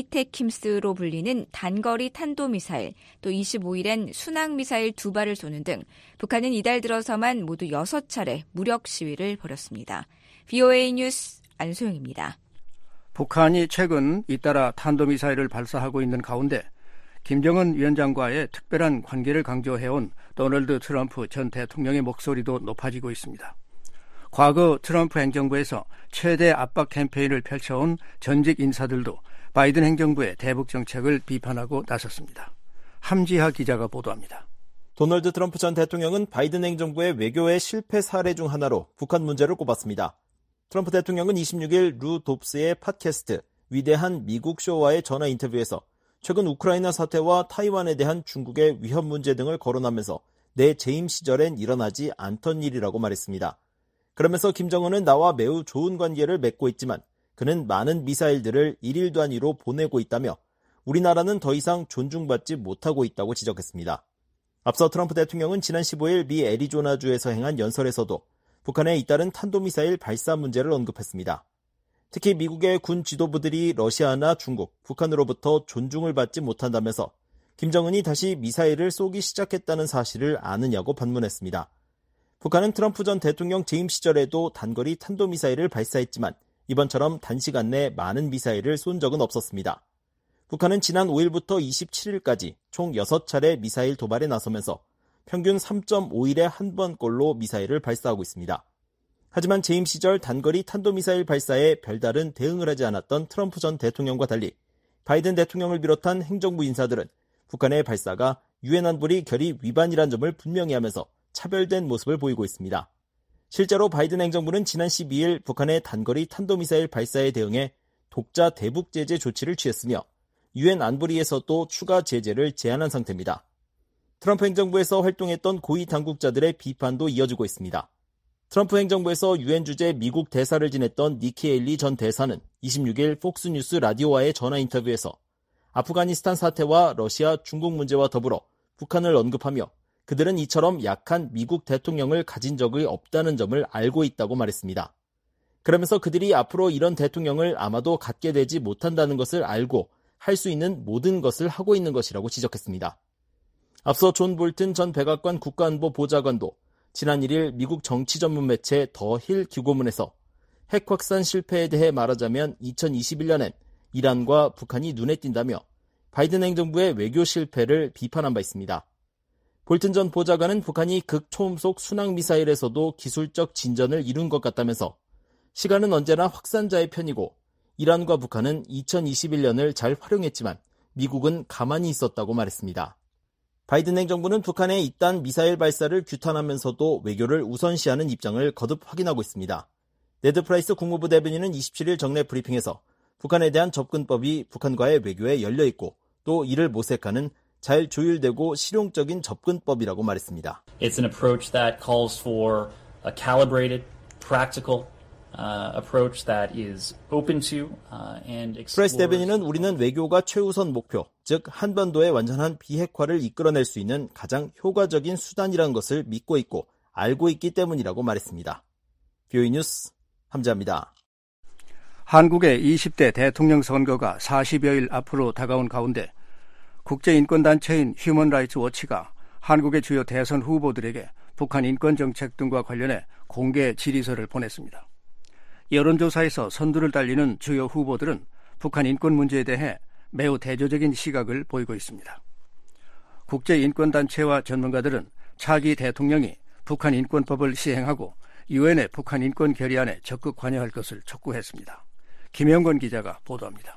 에이테킴스로 불리는 단거리 탄도미사일, 또 이십오 일엔 순항미사일 두 발을 쏘는 등 북한은 이달 들어서만 모두 여섯 차례 무력 시위를 벌였습니다. 브이오에이 뉴스 안소영입니다. 북한이 최근 잇따라 탄도미사일을 발사하고 있는 가운데 김정은 위원장과의 특별한 관계를 강조해온 도널드 트럼프 전 대통령의 목소리도 높아지고 있습니다. 과거 트럼프 행정부에서 최대 압박 캠페인을 펼쳐온 전직 인사들도 바이든 행정부의 대북 정책을 비판하고 나섰습니다. 함지하 기자가 보도합니다. 도널드 트럼프 전 대통령은 바이든 행정부의 외교의 실패 사례 중 하나로 북한 문제를 꼽았습니다. 트럼프 대통령은 이십육 일 루 돕스의 팟캐스트 위대한 미국 쇼와의 전화 인터뷰에서 최근 우크라이나 사태와 타이완에 대한 중국의 위협 문제 등을 거론하면서 내 재임 시절엔 일어나지 않던 일이라고 말했습니다. 그러면서 김정은은 나와 매우 좋은 관계를 맺고 있지만 그는 많은 미사일들을 일일 단위로 보내고 있다며 우리나라는 더 이상 존중받지 못하고 있다고 지적했습니다. 앞서 트럼프 대통령은 지난 십오 일 미 애리조나주에서 행한 연설에서도 북한에 잇따른 탄도미사일 발사 문제를 언급했습니다. 특히 미국의 군 지도부들이 러시아나 중국, 북한으로부터 존중을 받지 못한다면서 김정은이 다시 미사일을 쏘기 시작했다는 사실을 아느냐고 반문했습니다. 북한은 트럼프 전 대통령 재임 시절에도 단거리 탄도미사일을 발사했지만 이번처럼 단시간 내 많은 미사일을 쏜 적은 없었습니다. 북한은 지난 오 일부터 이십칠 일까지 총 여섯 차례 미사일 도발에 나서면서 평균 삼 점 오 일에 한 번꼴로 미사일을 발사하고 있습니다. 하지만 재임 시절 단거리 탄도미사일 발사에 별다른 대응을 하지 않았던 트럼프 전 대통령과 달리 바이든 대통령을 비롯한 행정부 인사들은 북한의 발사가 유엔 안보리 결의 위반이란 점을 분명히 하면서 차별된 모습을 보이고 있습니다. 실제로 바이든 행정부는 지난 십이 일 북한의 단거리 탄도미사일 발사에 대응해 독자 대북 제재 조치를 취했으며 유엔 안보리에서도 추가 제재를 제한한 상태입니다. 트럼프 행정부에서 활동했던 고위 당국자들의 비판도 이어지고 있습니다. 트럼프 행정부에서 유엔 주재 미국 대사를 지냈던 니키 에일리 전 대사는 이십육 일 폭스뉴스 라디오와의 전화 인터뷰에서 아프가니스탄 사태와 러시아, 중국 문제와 더불어 북한을 언급하며 그들은 이처럼 약한 미국 대통령을 가진 적이 없다는 점을 알고 있다고 말했습니다. 그러면서 그들이 앞으로 이런 대통령을 아마도 갖게 되지 못한다는 것을 알고 할 수 있는 모든 것을 하고 있는 것이라고 지적했습니다. 앞서 존 볼튼 전 백악관 국가안보 보좌관도 지난 일 일 미국 정치 전문 매체 더 힐 기고문에서 핵 확산 실패에 대해 말하자면 이천이십일 년엔 이란과 북한이 눈에 띈다며 바이든 행정부의 외교 실패를 비판한 바 있습니다. 볼튼 전 보좌관은 북한이 극초음속 순항미사일에서도 기술적 진전을 이룬 것 같다면서 시간은 언제나 확산자의 편이고 이란과 북한은 이천이십일 년을 잘 활용했지만 미국은 가만히 있었다고 말했습니다. 바이든 행정부는 북한의 이딴 미사일 발사를 규탄하면서도 외교를 우선시하는 입장을 거듭 확인하고 있습니다. 네드 프라이스 국무부 대변인은 이십칠일 정례 브리핑에서 북한에 대한 접근법이 북한과의 외교에 열려있고 또 이를 모색하는 잘 조율되고 실용적인 접근법이라고 말했습니다. It's an approach that calls for a calibrated, practical uh, approach that is open to uh, and explores. 프라이스 대변인은 우리는 외교가 최우선 목표, 즉 한반도의 완전한 비핵화를 이끌어낼 수 있는 가장 효과적인 수단이라는 것을 믿고 있고 알고 있기 때문이라고 말했습니다. 비오이 뉴스 함재합니다. 한국의 이십 대 대통령 선거가 사십여일 앞으로 다가온 가운데 국제인권단체인 휴먼 라이츠 워치가 한국의 주요 대선 후보들에게 북한 인권정책 등과 관련해 공개 질의서를 보냈습니다. 여론조사에서 선두를 달리는 주요 후보들은 북한 인권 문제에 대해 매우 대조적인 시각을 보이고 있습니다. 국제인권단체와 전문가들은 차기 대통령이 북한 인권법을 시행하고 유엔의 북한 인권 결의안에 적극 관여할 것을 촉구했습니다. 김영건 기자가 보도합니다.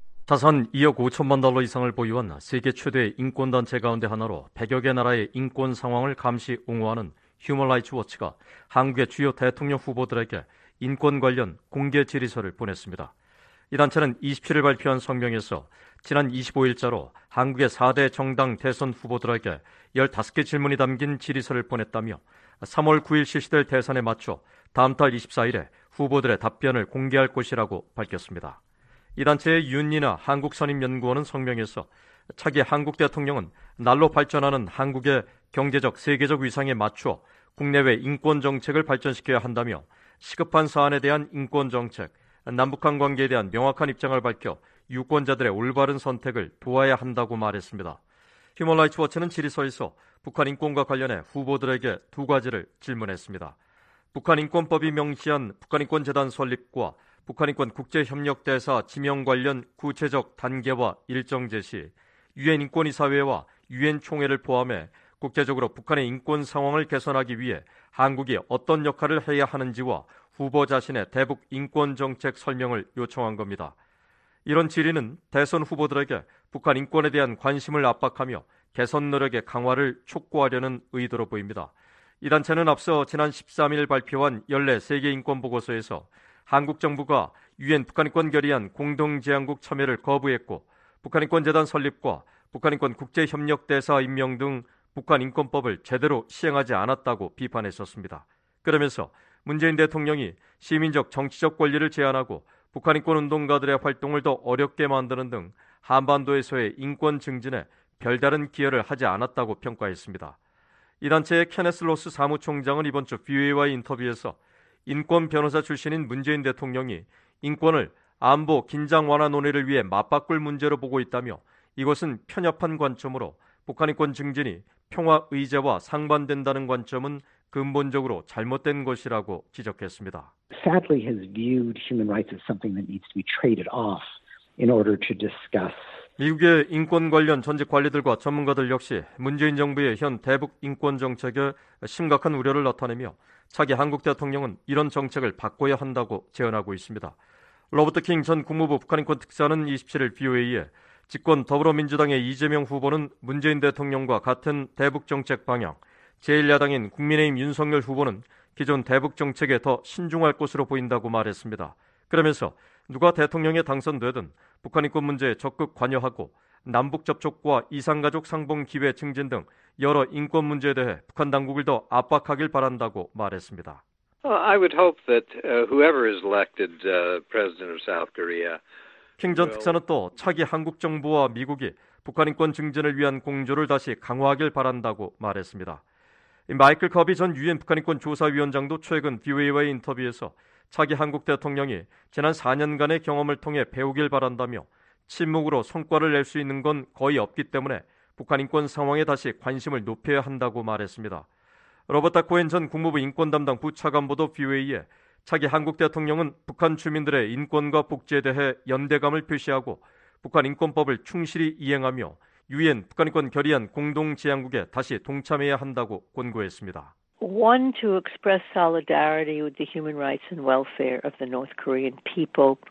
자산 이억 오천만 달러 이상을 보유한 세계 최대 인권단체 가운데 하나로 백여 개 나라의 인권 상황을 감시 옹호하는 휴먼 라이츠 워치가 한국의 주요 대통령 후보들에게 인권 관련 공개 질의서를 보냈습니다. 이 단체는 이십칠일 발표한 성명에서 지난 이십오일자로 한국의 사 대 정당 대선 후보들에게 열다섯 개 질문이 담긴 질의서를 보냈다며 삼월 구일 실시될 대선에 맞춰 다음 달 이십사일에 후보들의 답변을 공개할 것이라고 밝혔습니다. 이 단체의 윤리나 한국선임연구원은 성명에서 차기 한국 대통령은 날로 발전하는 한국의 경제적, 세계적 위상에 맞춰 국내외 인권정책을 발전시켜야 한다며 시급한 사안에 대한 인권정책, 남북한 관계에 대한 명확한 입장을 밝혀 유권자들의 올바른 선택을 도와야 한다고 말했습니다. 휴먼 라이츠 워치는 질의서에서 북한 인권과 관련해 후보들에게 두 가지를 질문했습니다. 북한 인권법이 명시한 북한인권재단 설립과 북한인권 국제협력대사 지명 관련 구체적 단계와 일정 제시, 유엔 인권이사회와 유엔 총회를 포함해 국제적으로 북한의 인권 상황을 개선하기 위해 한국이 어떤 역할을 해야 하는지와 후보 자신의 대북 인권 정책 설명을 요청한 겁니다. 이런 질의는 대선 후보들에게 북한 인권에 대한 관심을 압박하며 개선 노력의 강화를 촉구하려는 의도로 보입니다. 이 단체는 앞서 지난 십삼일 발표한 연례 세계인권보고서에서 한국 정부가 유엔 북한인권 결의안 공동제안국 참여를 거부했고 북한인권재단 설립과 북한인권 국제협력대사 임명 등 북한인권법을 제대로 시행하지 않았다고 비판했었습니다. 그러면서 문재인 대통령이 시민적 정치적 권리를 제한하고 북한인권운동가들의 활동을 더 어렵게 만드는 등 한반도에서의 인권 증진에 별다른 기여를 하지 않았다고 평가했습니다. 이 단체의 케네스 로스 사무총장은 이번 주 비오에이와의 인터뷰에서 인권 변호사 출신인 문재인 대통령이 인권을 안보 긴장 완화 논의를 위해 맞바꿀 문제로 보고 있다며 이것은 편협한 관점으로 북한인권 증진이 평화 의제와 상반된다는 관점은 근본적으로 잘못된 것이라고 지적했습니다. Sadly has viewed human rights as something that needs to be traded off in order to discuss. 미국의 인권 관련 전직 관리들과 전문가들 역시 문재인 정부의 현 대북 인권 정책에 심각한 우려를 나타내며 차기 한국 대통령은 이런 정책을 바꿔야 한다고 제언하고 있습니다. 로버트 킹 전 국무부 북한인권 특사는 이십칠일 비오에이에 집권 더불어민주당의 이재명 후보는 문재인 대통령과 같은 대북 정책 방향, 제일 야당인 국민의힘 윤석열 후보는 기존 대북 정책에 더 신중할 것으로 보인다고 말했습니다. 그러면서 누가 대통령에 당선되든 북한 인권 문제에 적극 관여하고 남북 접촉과 이산가족 상봉 기회 증진 등 여러 인권 문제에 대해 북한 당국을 더 압박하길 바란다고 말했습니다. I would hope that uh, whoever is elected uh, president of South Korea. 킹 전 특사는 또 차기 한국 정부와 미국이 북한 인권 증진을 위한 공조를 다시 강화하길 바란다고 말했습니다. 마이클 커비 전 유엔 북한인권 조사위원장도 최근 비오에이와의 인터뷰에서 차기 한국 대통령이 지난 사 년간의 경험을 통해 배우길 바란다며 침묵으로 성과를 낼 수 있는 건 거의 없기 때문에 북한 인권 상황에 다시 관심을 높여야 한다고 말했습니다. 로버타 코엔 전 국무부 인권 담당 부차관보도 비오에이에 차기 한국 대통령은 북한 주민들의 인권과 복지에 대해 연대감을 표시하고 북한 인권법을 충실히 이행하며 유엔 북한인권 결의안 공동제안국에 다시 동참해야 한다고 권고했습니다. One, to express solidarity with the human rights and welfare of the North Korean people.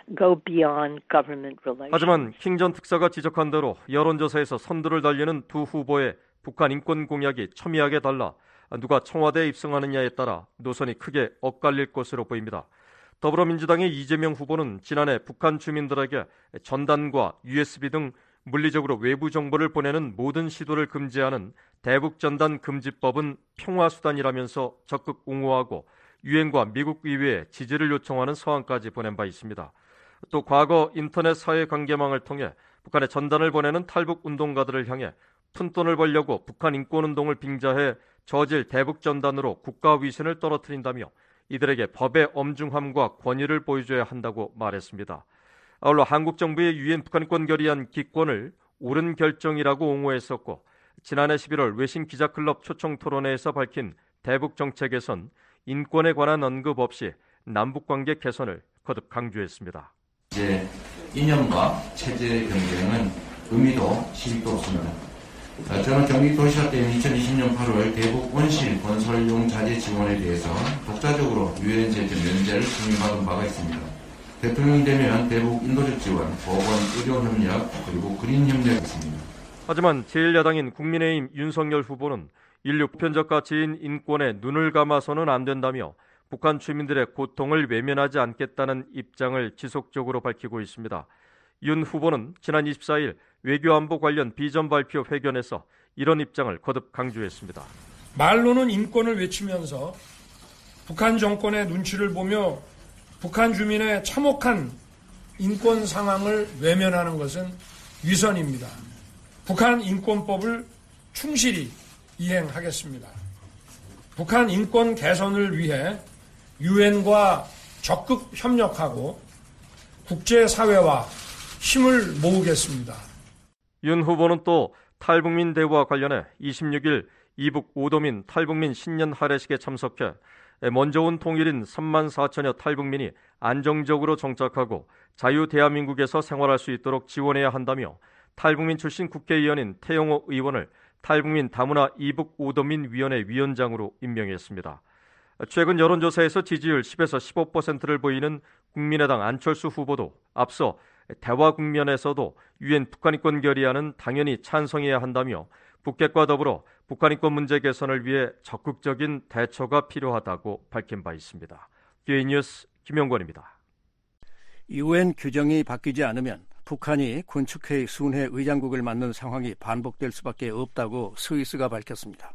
go beyond government relations. 하지만 킹 전 특사가 지적한 대로 여론조사에서 선두를 달리는 두 후보의 북한 인권 공약이 첨예하게 달라 누가 청와대에 입성하느냐에 따라 노선이 크게 엇갈릴 것으로 보입니다. 더불어민주당의 이재명 후보는 지난해 북한 주민들에게 전단과 유에스비 등 물리적으로 외부 정보를 보내는 모든 시도를 금지하는 대북전단 금지법은 평화수단이라면서 적극 옹호하고 유엔과 미국 의회에 지지를 요청하는 서한까지 보낸 바 있습니다. 또 과거 인터넷 사회관계망을 통해 북한에 전단을 보내는 탈북 운동가들을 향해 푼돈을 벌려고 북한 인권운동을 빙자해 저질 대북전단으로 국가위신을 떨어뜨린다며 이들에게 법의 엄중함과 권위를 보여줘야 한다고 말했습니다. 아울러 한국 정부의 유엔 북한인권 결의안 기권을 옳은 결정이라고 옹호했었고 지난해 십일월 외신 기자클럽 초청 토론회에서 밝힌 대북 정책에선 인권에 관한 언급 없이 남북관계 개선을 거듭 강조했습니다. 이제 이념과 체제 경쟁은 의미도 실익도 없습니다. 저는 경기도시화된 이천이십 년 팔월 대북 원실 건설용 자재 지원에 대해서 독자적으로 유엔 제재 면제를 승인받은 바가 있습니다. 대통령이 되면 대북 인도적 지원, 보건, 의료 협력, 그리고 그린 협력이 있습니다. 하지만 제일 야당인 국민의힘 윤석열 후보는 인류 보편적 가치인 인권에 눈을 감아서는 안 된다며 북한 주민들의 고통을 외면하지 않겠다는 입장을 지속적으로 밝히고 있습니다. 윤 후보는 지난 이십사일 외교안보 관련 비전 발표 회견에서 이런 입장을 거듭 강조했습니다. 말로는 인권을 외치면서 북한 정권의 눈치를 보며 북한 주민의 참혹한 인권 상황을 외면하는 것은 위선입니다. 북한 인권법을 충실히 이행하겠습니다. 북한 인권 개선을 위해 유엔과 적극 협력하고 국제사회와 힘을 모으겠습니다. 윤 후보는 또 탈북민 대우와 관련해 이십육일 이북 오도민 탈북민 신년 할애식에 참석해 먼저 온 통일인 삼만 사천여 탈북민이 안정적으로 정착하고 자유 대한민국에서 생활할 수 있도록 지원해야 한다며 탈북민 출신 국회의원인 태영호 의원을 탈북민 다문화 이북 오도민 위원회 위원장으로 임명했습니다. 최근 여론조사에서 지지율 십에서 십오 퍼센트를 보이는 국민의당 안철수 후보도 앞서 대화 국면에서도 유엔 북한인권 결의안은 당연히 찬성해야 한다며 북핵과 더불어 북한인권 문제 개선을 위해 적극적인 대처가 필요하다고 밝힌 바 있습니다. 비오에이 뉴스 김영권입니다. 유엔 규정이 바뀌지 않으면 북한이 군축회의 순회 의장국을 맡는 상황이 반복될 수밖에 없다고 스위스가 밝혔습니다.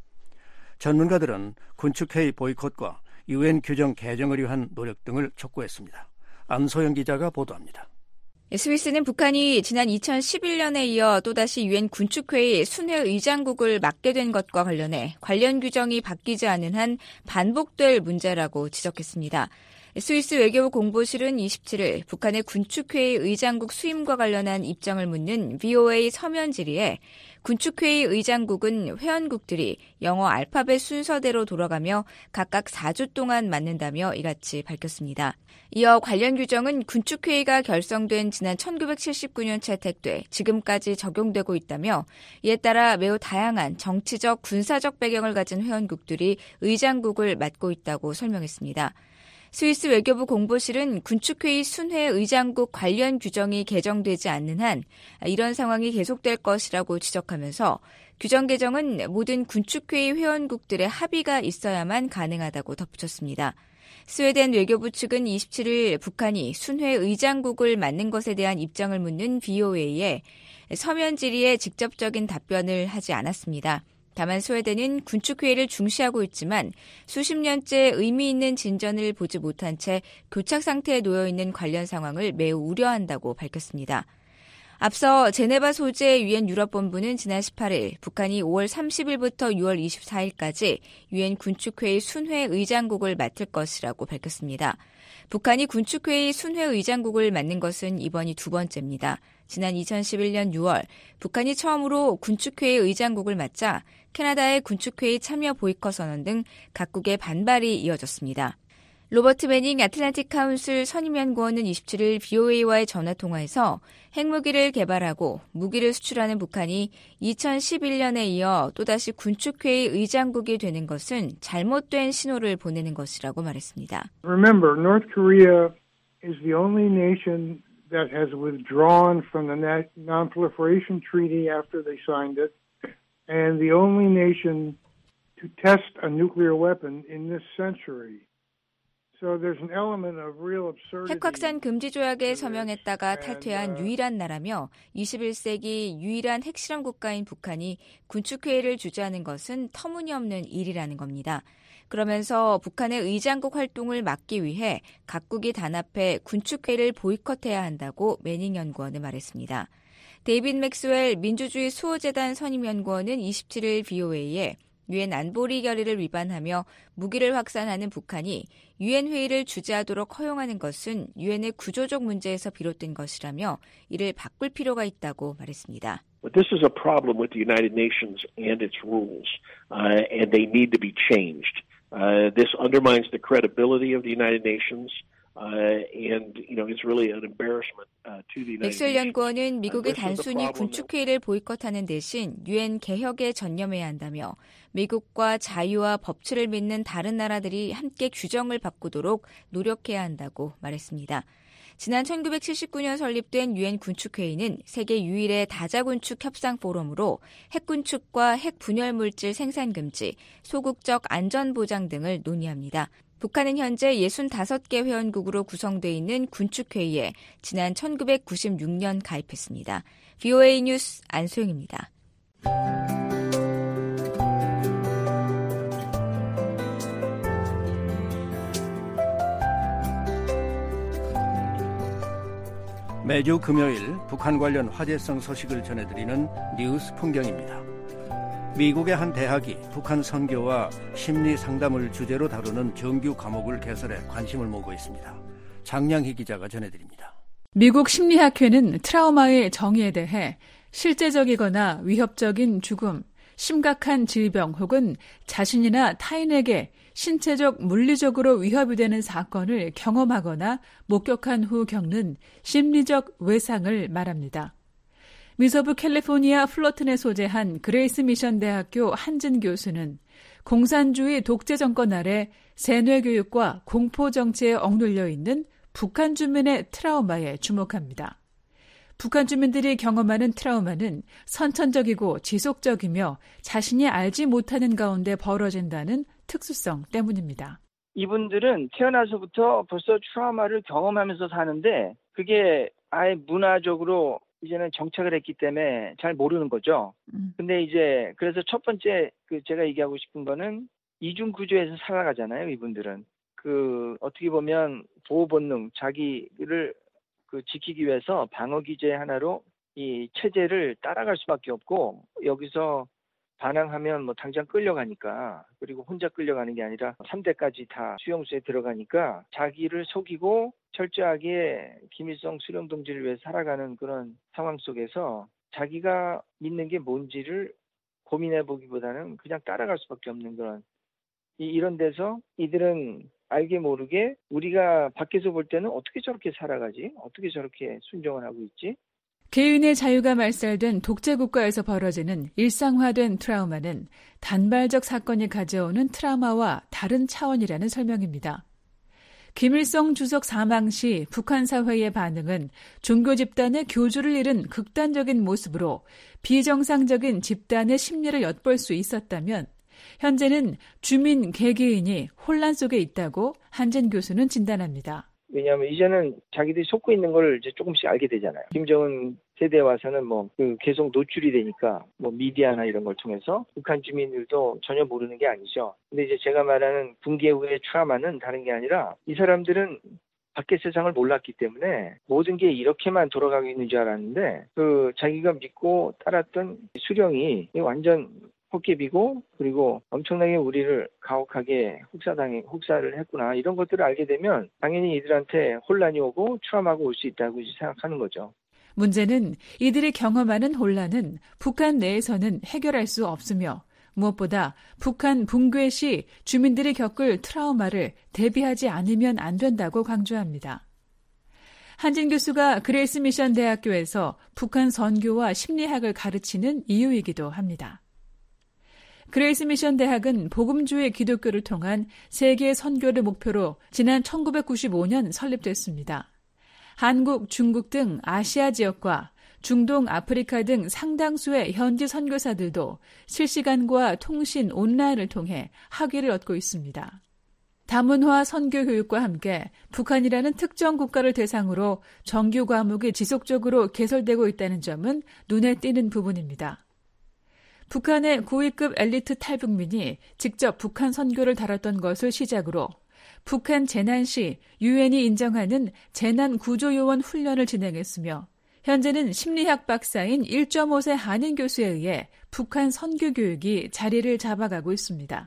전문가들은 군축회의 보이콧과 유엔 규정 개정을 위한 노력 등을 촉구했습니다. 안소영 기자가 보도합니다. 스위스는 북한이 지난 이천십일 년에 이어 또다시 유엔 군축회의 순회 의장국을 맡게 된 것과 관련해 관련 규정이 바뀌지 않은 한 반복될 문제라고 지적했습니다. 스위스 외교부 공보실은 이십칠일 북한의 군축회의 의장국 수임과 관련한 입장을 묻는 브이오에이 서면 질의에 군축회의 의장국은 회원국들이 영어 알파벳 순서대로 돌아가며 각각 사 주 동안 맡는다며 이같이 밝혔습니다. 이어 관련 규정은 군축회의가 결성된 지난 천구백칠십구 년 채택돼 지금까지 적용되고 있다며 이에 따라 매우 다양한 정치적, 군사적 배경을 가진 회원국들이 의장국을 맡고 있다고 설명했습니다. 스위스 외교부 공보실은 군축회의 순회 의장국 관련 규정이 개정되지 않는 한 이런 상황이 계속될 것이라고 지적하면서 규정 개정은 모든 군축회의 회원국들의 합의가 있어야만 가능하다고 덧붙였습니다. 스웨덴 외교부 측은 이십칠일 북한이 순회 의장국을 맡는 것에 대한 입장을 묻는 브이오에이에 서면 질의에 직접적인 답변을 하지 않았습니다. 다만 스웨덴은 군축회의를 중시하고 있지만 수십 년째 의미 있는 진전을 보지 못한 채 교착 상태에 놓여 있는 관련 상황을 매우 우려한다고 밝혔습니다. 앞서 제네바 소재 유엔 유럽본부는 지난 십팔일 북한이 오월 삼십일부터 유월 이십사일까지 유엔 군축회의 순회 의장국을 맡을 것이라고 밝혔습니다. 북한이 군축회의 순회 의장국을 맡는 것은 이번이 두 번째입니다. 지난 이천십일 년 유월 북한이 처음으로 군축회의 의장국을 맡자 캐나다의 군축회의 참여 보이콧 선언 등 각국의 반발이 이어졌습니다. 로버트 매닝 애틀랜틱 카운슬 선임연구원은 이십칠일 브이오에이와의 전화통화에서 핵무기를 개발하고 무기를 수출하는 북한이 이천십일 년에 이어 또다시 군축회의 의장국이 되는 것은 잘못된 신호를 보내는 것이라고 말했습니다. Remember, North Korea is the only nation that has withdrawn from the Non-Proliferation Treaty after they signed it, and the only nation to test a nuclear weapon in this century. So there's an element of real absurdity. 핵 확산 금지 조약에 서명했다가 탈퇴한 유일한 나라며 이십일 세기 유일한 핵실험 국가인 북한이 군축회의를 주재하는 것은 터무니없는 일이라는 겁니다. 그러면서 북한의 의장국 활동을 막기 위해 각국이 단합해 군축회의를 보이콧해야 한다고 매닝 연구원은 말했습니다. 데이빗 맥스웰 민주주의 수호재단 선임연구원은 이십칠 일 브이오에이에 유엔 안보리 결의를 위반하며 무기를 확산하는 북한이 유엔 회의를 주재하도록 허용하는 것은 유엔의 구조적 문제에서 비롯된 것이라며 이를 바꿀 필요가 있다고 말했습니다. But this is a problem with the United Nations and its rules, uh, and they need to be changed. Uh, this undermines the credibility of the United Nations. Uh, and, you know, it's really an embarrassment uh, to the United Nations. 맥스웰 연구원은 미국이 단순히 군축회의를 보이콧하는 대신 유엔 개혁에 전념해야 한다며 미국과 자유와 법치를 믿는 다른 나라들이 함께 규정을 바꾸도록 노력해야 한다고 말했습니다. 지난 천구백칠십구 년 설립된 유엔 군축회의는 세계 유일의 다자군축 협상 포럼으로 핵군축과 핵분열물질 생산 금지, 소극적 안전보장 등을 논의합니다. 북한은 현재 육십오 개 회원국으로 구성돼 있는 군축회의에 지난 천구백구십육 년 가입했습니다. 브이오에이 뉴스 안소영입니다. 매주 금요일 북한 관련 화제성 소식을 전해드리는 뉴스 풍경입니다. 미국의 한 대학이 북한 선교와 심리 상담을 주제로 다루는 정규 과목을 개설해 관심을 모으고 있습니다. 장량희 기자가 전해드립니다. 미국 심리학회는 트라우마의 정의에 대해 실제적이거나 위협적인 죽음, 심각한 질병 혹은 자신이나 타인에게 신체적, 물리적으로 위협이 되는 사건을 경험하거나 목격한 후 겪는 심리적 외상을 말합니다. 미서부 캘리포니아 플러튼에 소재한 그레이스 미션 대학교 한진 교수는 공산주의 독재 정권 아래 세뇌 교육과 공포 정치에 억눌려 있는 북한 주민의 트라우마에 주목합니다. 북한 주민들이 경험하는 트라우마는 선천적이고 지속적이며 자신이 알지 못하는 가운데 벌어진다는 특수성 때문입니다. 이분들은 태어나서부터 벌써 트라우마를 경험하면서 사는데 그게 아예 문화적으로 이제는 정착을 했기 때문에 잘 모르는 거죠. 음. 근데 이제 그래서 첫 번째 그 제가 얘기하고 싶은 거는 이중 구조에서 살아가잖아요. 이분들은 그 어떻게 보면 보호 본능, 자기를 그 지키기 위해서 방어 기제 하나로 이 체제를 따라갈 수밖에 없고 여기서 반항하면 뭐 당장 끌려가니까 그리고 혼자 끌려가는 게 아니라 삼 대까지 다 수용소에 들어가니까 자기를 속이고 철저하게 김일성 수령 동지를 위해 살아가는 그런 상황 속에서 자기가 믿는 게 뭔지를 고민해 보기보다는 그냥 따라갈 수밖에 없는 그런 이, 이런 데서 이들은 알게 모르게 우리가 밖에서 볼 때는 어떻게 저렇게 살아가지? 어떻게 저렇게 순종을 하고 있지? 개인의 자유가 말살된 독재국가에서 벌어지는 일상화된 트라우마는 단발적 사건이 가져오는 트라우마와 다른 차원이라는 설명입니다. 김일성 주석 사망 시 북한 사회의 반응은 종교 집단의 교주를 잃은 극단적인 모습으로 비정상적인 집단의 심리를 엿볼 수 있었다면 현재는 주민 개개인이 혼란 속에 있다고 한진 교수는 진단합니다. 왜냐하면 이제는 자기들이 속고 있는 걸 이제 조금씩 알게 되잖아요. 김정은 세대에 와서는 뭐 그 계속 노출이 되니까 뭐 미디어나 이런 걸 통해서 북한 주민들도 전혀 모르는 게 아니죠. 근데 이제 제가 말하는 붕괴 후의 트라우마는 다른 게 아니라 이 사람들은 밖의 세상을 몰랐기 때문에 모든 게 이렇게만 돌아가고 있는 줄 알았는데 그 자기가 믿고 따랐던 수령이 완전 헛개비고 그리고 엄청나게 우리를 가혹하게 혹사당해 혹사를 했구나 이런 것들을 알게 되면 당연히 이들한테 혼란이 오고 트라우마가 올 수 있다고 생각하는 거죠. 문제는 이들이 경험하는 혼란은 북한 내에서는 해결할 수 없으며 무엇보다 북한 붕괴 시 주민들이 겪을 트라우마를 대비하지 않으면 안 된다고 강조합니다. 한진 교수가 그레이스 미션 대학교에서 북한 선교와 심리학을 가르치는 이유이기도 합니다. 그레이스 미션 대학은 복음주의 기독교를 통한 세계 선교를 목표로 지난 천구백구십오 년 설립됐습니다. 한국, 중국 등 아시아 지역과 중동, 아프리카 등 상당수의 현지 선교사들도 실시간과 통신 온라인을 통해 학위를 얻고 있습니다. 다문화 선교 교육과 함께 북한이라는 특정 국가를 대상으로 정규 과목이 지속적으로 개설되고 있다는 점은 눈에 띄는 부분입니다. 북한의 고위급 엘리트 탈북민이 직접 북한 선교를 다뤘던 것을 시작으로 북한 재난 시 유엔이 인정하는 재난구조요원 훈련을 진행했으며 현재는 심리학 박사인 일 점 오 세 한인 교수에 의해 북한 선교 교육이 자리를 잡아가고 있습니다.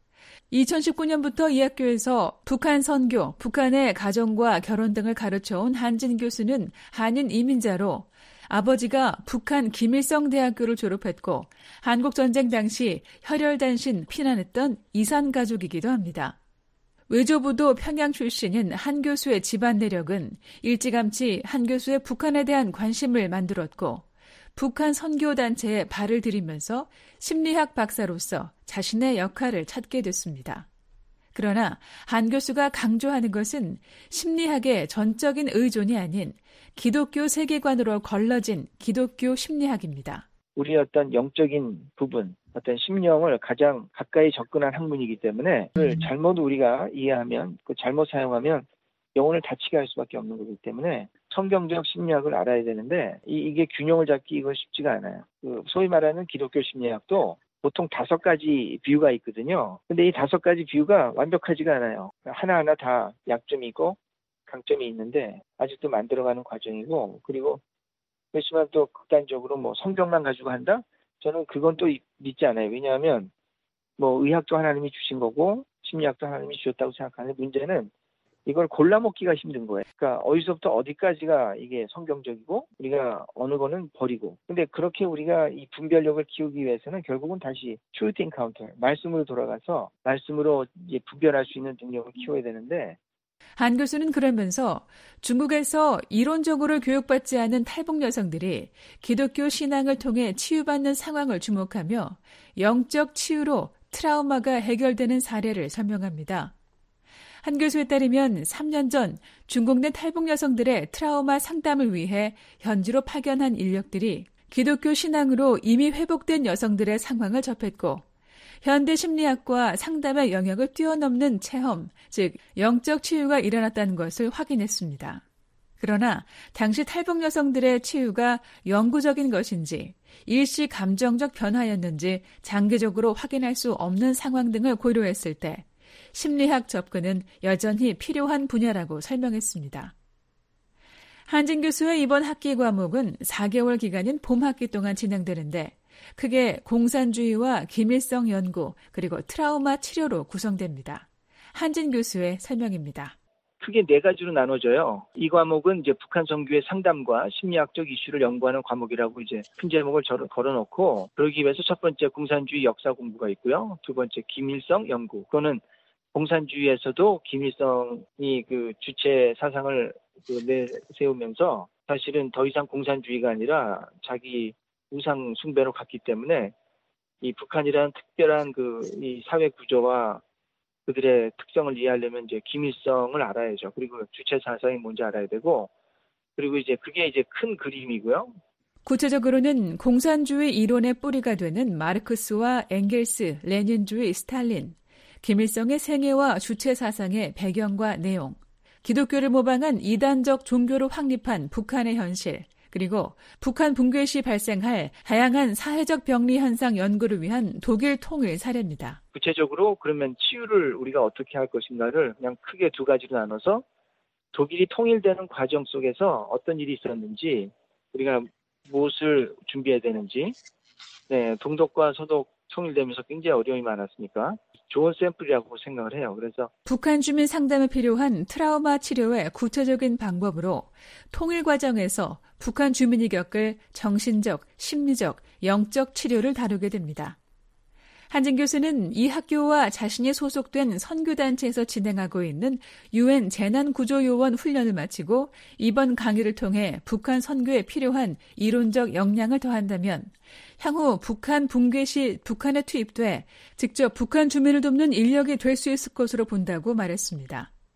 이천십구 년부터 이 학교에서 북한 선교, 북한의 가정과 결혼 등을 가르쳐온 한진 교수는 한인 이민자로 아버지가 북한 김일성 대학교를 졸업했고 한국전쟁 당시 혈혈단신 피난했던 이산 가족이기도 합니다. 외조부도 평양 출신인 한 교수의 집안 내력은 일찌감치 한 교수의 북한에 대한 관심을 만들었고 북한 선교단체에 발을 들이면서 심리학 박사로서 자신의 역할을 찾게 됐습니다. 그러나 한 교수가 강조하는 것은 심리학의 전적인 의존이 아닌 기독교 세계관으로 걸러진 기독교 심리학입니다. 우리의 어떤 영적인 부분, 어떤 심령을 가장 가까이 접근한 학문이기 때문에 그걸 잘못 우리가 이해하면, 그 잘못 사용하면 영혼을 다치게 할 수밖에 없는 거기 때문에 성경적 심리학을 알아야 되는데 이, 이게 균형을 잡기 이건 쉽지가 않아요. 그 소위 말하는 기독교 심리학도 보통 다섯 가지 뷰가 있거든요. 근데 이 다섯 가지 뷰가 완벽하지가 않아요. 하나하나 다 약점이 있고 강점이 있는데 아직도 만들어가는 과정이고, 그리고 그렇지만 또 극단적으로 뭐 성경만 가지고 한다? 저는 그건 또 믿지 않아요. 왜냐하면 뭐 의학도 하나님이 주신 거고 심리학도 하나님이 주셨다고 생각하는데 문제는 이걸 골라먹기가 힘든 거예요. 그러니까 어디서부터 어디까지가 이게 성경적이고 우리가 어느 거는 버리고. 근데 그렇게 우리가 이 분별력을 키우기 위해서는 결국은 다시 truth encounter, 말씀으로 돌아가서 말씀으로 이제 분별할 수 있는 능력을 키워야 되는데, 한 교수는 그러면서 중국에서 이론적으로 교육받지 않은 탈북 여성들이 기독교 신앙을 통해 치유받는 상황을 주목하며 영적 치유로 트라우마가 해결되는 사례를 설명합니다. 한 교수에 따르면 삼 년 전 중국 내 탈북 여성들의 트라우마 상담을 위해 현지로 파견한 인력들이 기독교 신앙으로 이미 회복된 여성들의 상황을 접했고 현대 심리학과 상담의 영역을 뛰어넘는 체험, 즉 영적 치유가 일어났다는 것을 확인했습니다. 그러나 당시 탈북 여성들의 치유가 영구적인 것인지 일시 감정적 변화였는지 장기적으로 확인할 수 없는 상황 등을 고려했을 때 심리학 접근은 여전히 필요한 분야라고 설명했습니다. 한진 교수의 이번 학기 과목은 사 개월 기간인 봄학기 동안 진행되는데 크게 공산주의와 김일성 연구 그리고 트라우마 치료로 구성됩니다. 한진 교수의 설명입니다. 크게 네 가지로 나눠져요. 이 과목은 이제 북한 선교의 상담과 심리학적 이슈를 연구하는 과목이라고 이제 큰 제목을 걸어놓고, 그러기 위해서 첫 번째 공산주의 역사 공부가 있고요. 두 번째 김일성 연구. 그거는 공산주의에서도 김일성이 그 주체 사상을 그 내세우면서 사실은 더 이상 공산주의가 아니라 자기 우상 숭배로 갔기 때문에 이 북한이라는 특별한 그 이 사회 구조와 그들의 특성을 이해하려면 이제 김일성을 알아야죠. 그리고 주체 사상이 뭔지 알아야 되고, 그리고 이제 그게 이제 큰 그림이고요. 구체적으로는 공산주의 이론의 뿌리가 되는 마르크스와 엥겔스, 레닌주의 스탈린, 김일성의 생애와 주체 사상의 배경과 내용, 기독교를 모방한 이단적 종교로 확립한 북한의 현실, 그리고 북한 붕괴 시 발생할 다양한 사회적 병리 현상 연구를 위한 독일 통일 사례입니다. 구체적으로 그러면 치유를 우리가 어떻게 할 것인가를 그냥 크게 두 가지로 나눠서 독일이 통일되는 과정 속에서 어떤 일이 있었는지, 우리가 무엇을 준비해야 되는지, 네, 동독과 서독 통일되면서 굉장히 어려움이 많았으니까 좋은 샘플이라고 생각을 해요. 그래서 북한 주민 상담에 필요한 트라우마 치료의 구체적인 방법으로 통일 과정에서 북한 주민이 겪을 정신적, 심리적, 영적 치료를 다루게 됩니다. 한진 교수는 이 학교와 자신이 소속된 선교단체에서 진행하고 있는 유엔 재난구조요원 훈련을 마치고 이번 강의를 통해 북한 선교에 필요한 이론적 역량을 더한다면 향후 북한 붕괴 시 북한에 투입돼 직접 북한 주민을 돕는 인력이 될 수 있을 것으로 본다고 말했습니다.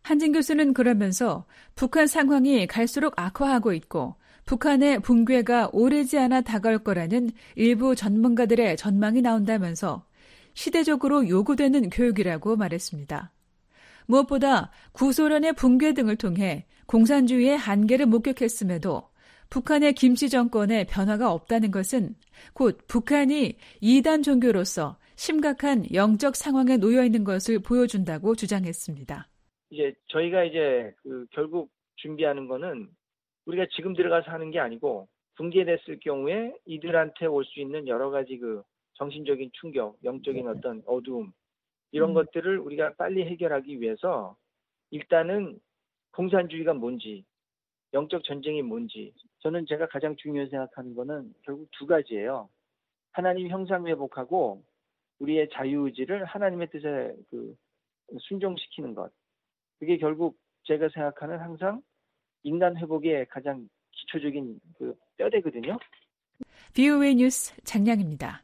한진 교수는 그러면서 북한 상황이 갈수록 악화하고 있고 북한의 붕괴가 오래지 않아 다가올 거라는 일부 전문가들의 전망이 나온다면서 시대적으로 요구되는 교육이라고 말했습니다. 무엇보다 구소련의 붕괴 등을 통해 공산주의의 한계를 목격했음에도 북한의 김씨 정권의 변화가 없다는 것은 곧 북한이 이단 종교로서 심각한 영적 상황에 놓여 있는 것을 보여준다고 주장했습니다. 이제 저희가 이제 그 결국 준비하는 거는 우리가 지금 들어가서 하는 게 아니고 붕괴됐을 경우에 이들한테 올 수 있는 여러 가지 그 정신적인 충격, 영적인 어떤 어두움 이런 음. 것들을 우리가 빨리 해결하기 위해서 일단은 공산주의가 뭔지, 영적 전쟁이 뭔지 저는 제가 가장 중요하게 생각하는 거는 결국 두 가지예요. 하나님 형상 회복하고 우리의 자유의지를 하나님의 뜻에 그 순종시키는 것. 그게 결국 제가 생각하는 항상 인간 회복의 가장 기초적인 그 뼈대거든요. 브이오에이 뉴스 장량입니다.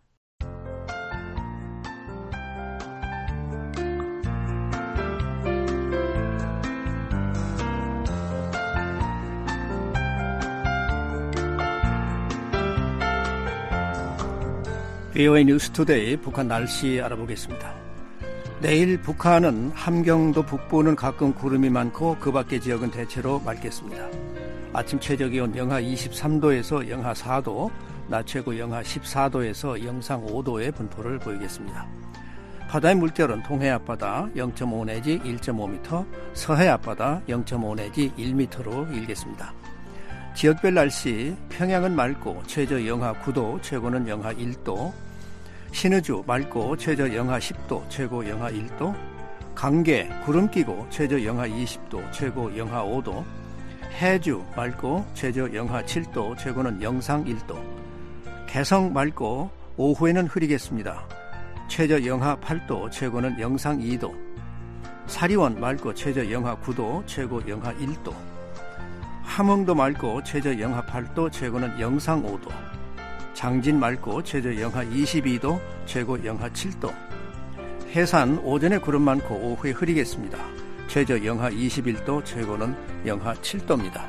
브이오에이 뉴스투데이 북한 날씨 알아보겠습니다. 내일 북한은 함경도 북부는 가끔 구름이 많고 그 밖의 지역은 대체로 맑겠습니다. 아침 최저기온 영하 이십삼 도에서 영하 사 도, 낮 최고 영하 십사 도에서 영상 오 도의 분포를 보이겠습니다. 바다의 물결은 동해 앞바다 영 점 오 내지 일 점 오 미터, 서해 앞바다 영 점 오 내지 일 미터로 일겠습니다. 지역별 날씨, 평양은 맑고 최저 영하 구 도, 최고는 영하 일 도, 신의주 맑고 최저 영하 십 도, 최고 영하 일 도, 강계 구름 끼고 최저 영하 이십 도, 최고 영하 오 도, 해주 맑고 최저 영하 칠 도, 최고는 영상 일 도, 개성 맑고 오후에는 흐리겠습니다. 최저 영하 팔 도, 최고는 영상 이 도, 사리원 맑고 최저 영하 구 도, 최고 영하 일 도, 함흥도 맑고 최저 영하 팔 도, 최고는 영상 오 도, 장진 맑고 최저 영하 이십이 도, 최고 영하 칠 도, 해산 오전에 구름 많고 오후에 흐리겠습니다. 최저 영하 이십일 도, 최고는 영하 칠 도입니다.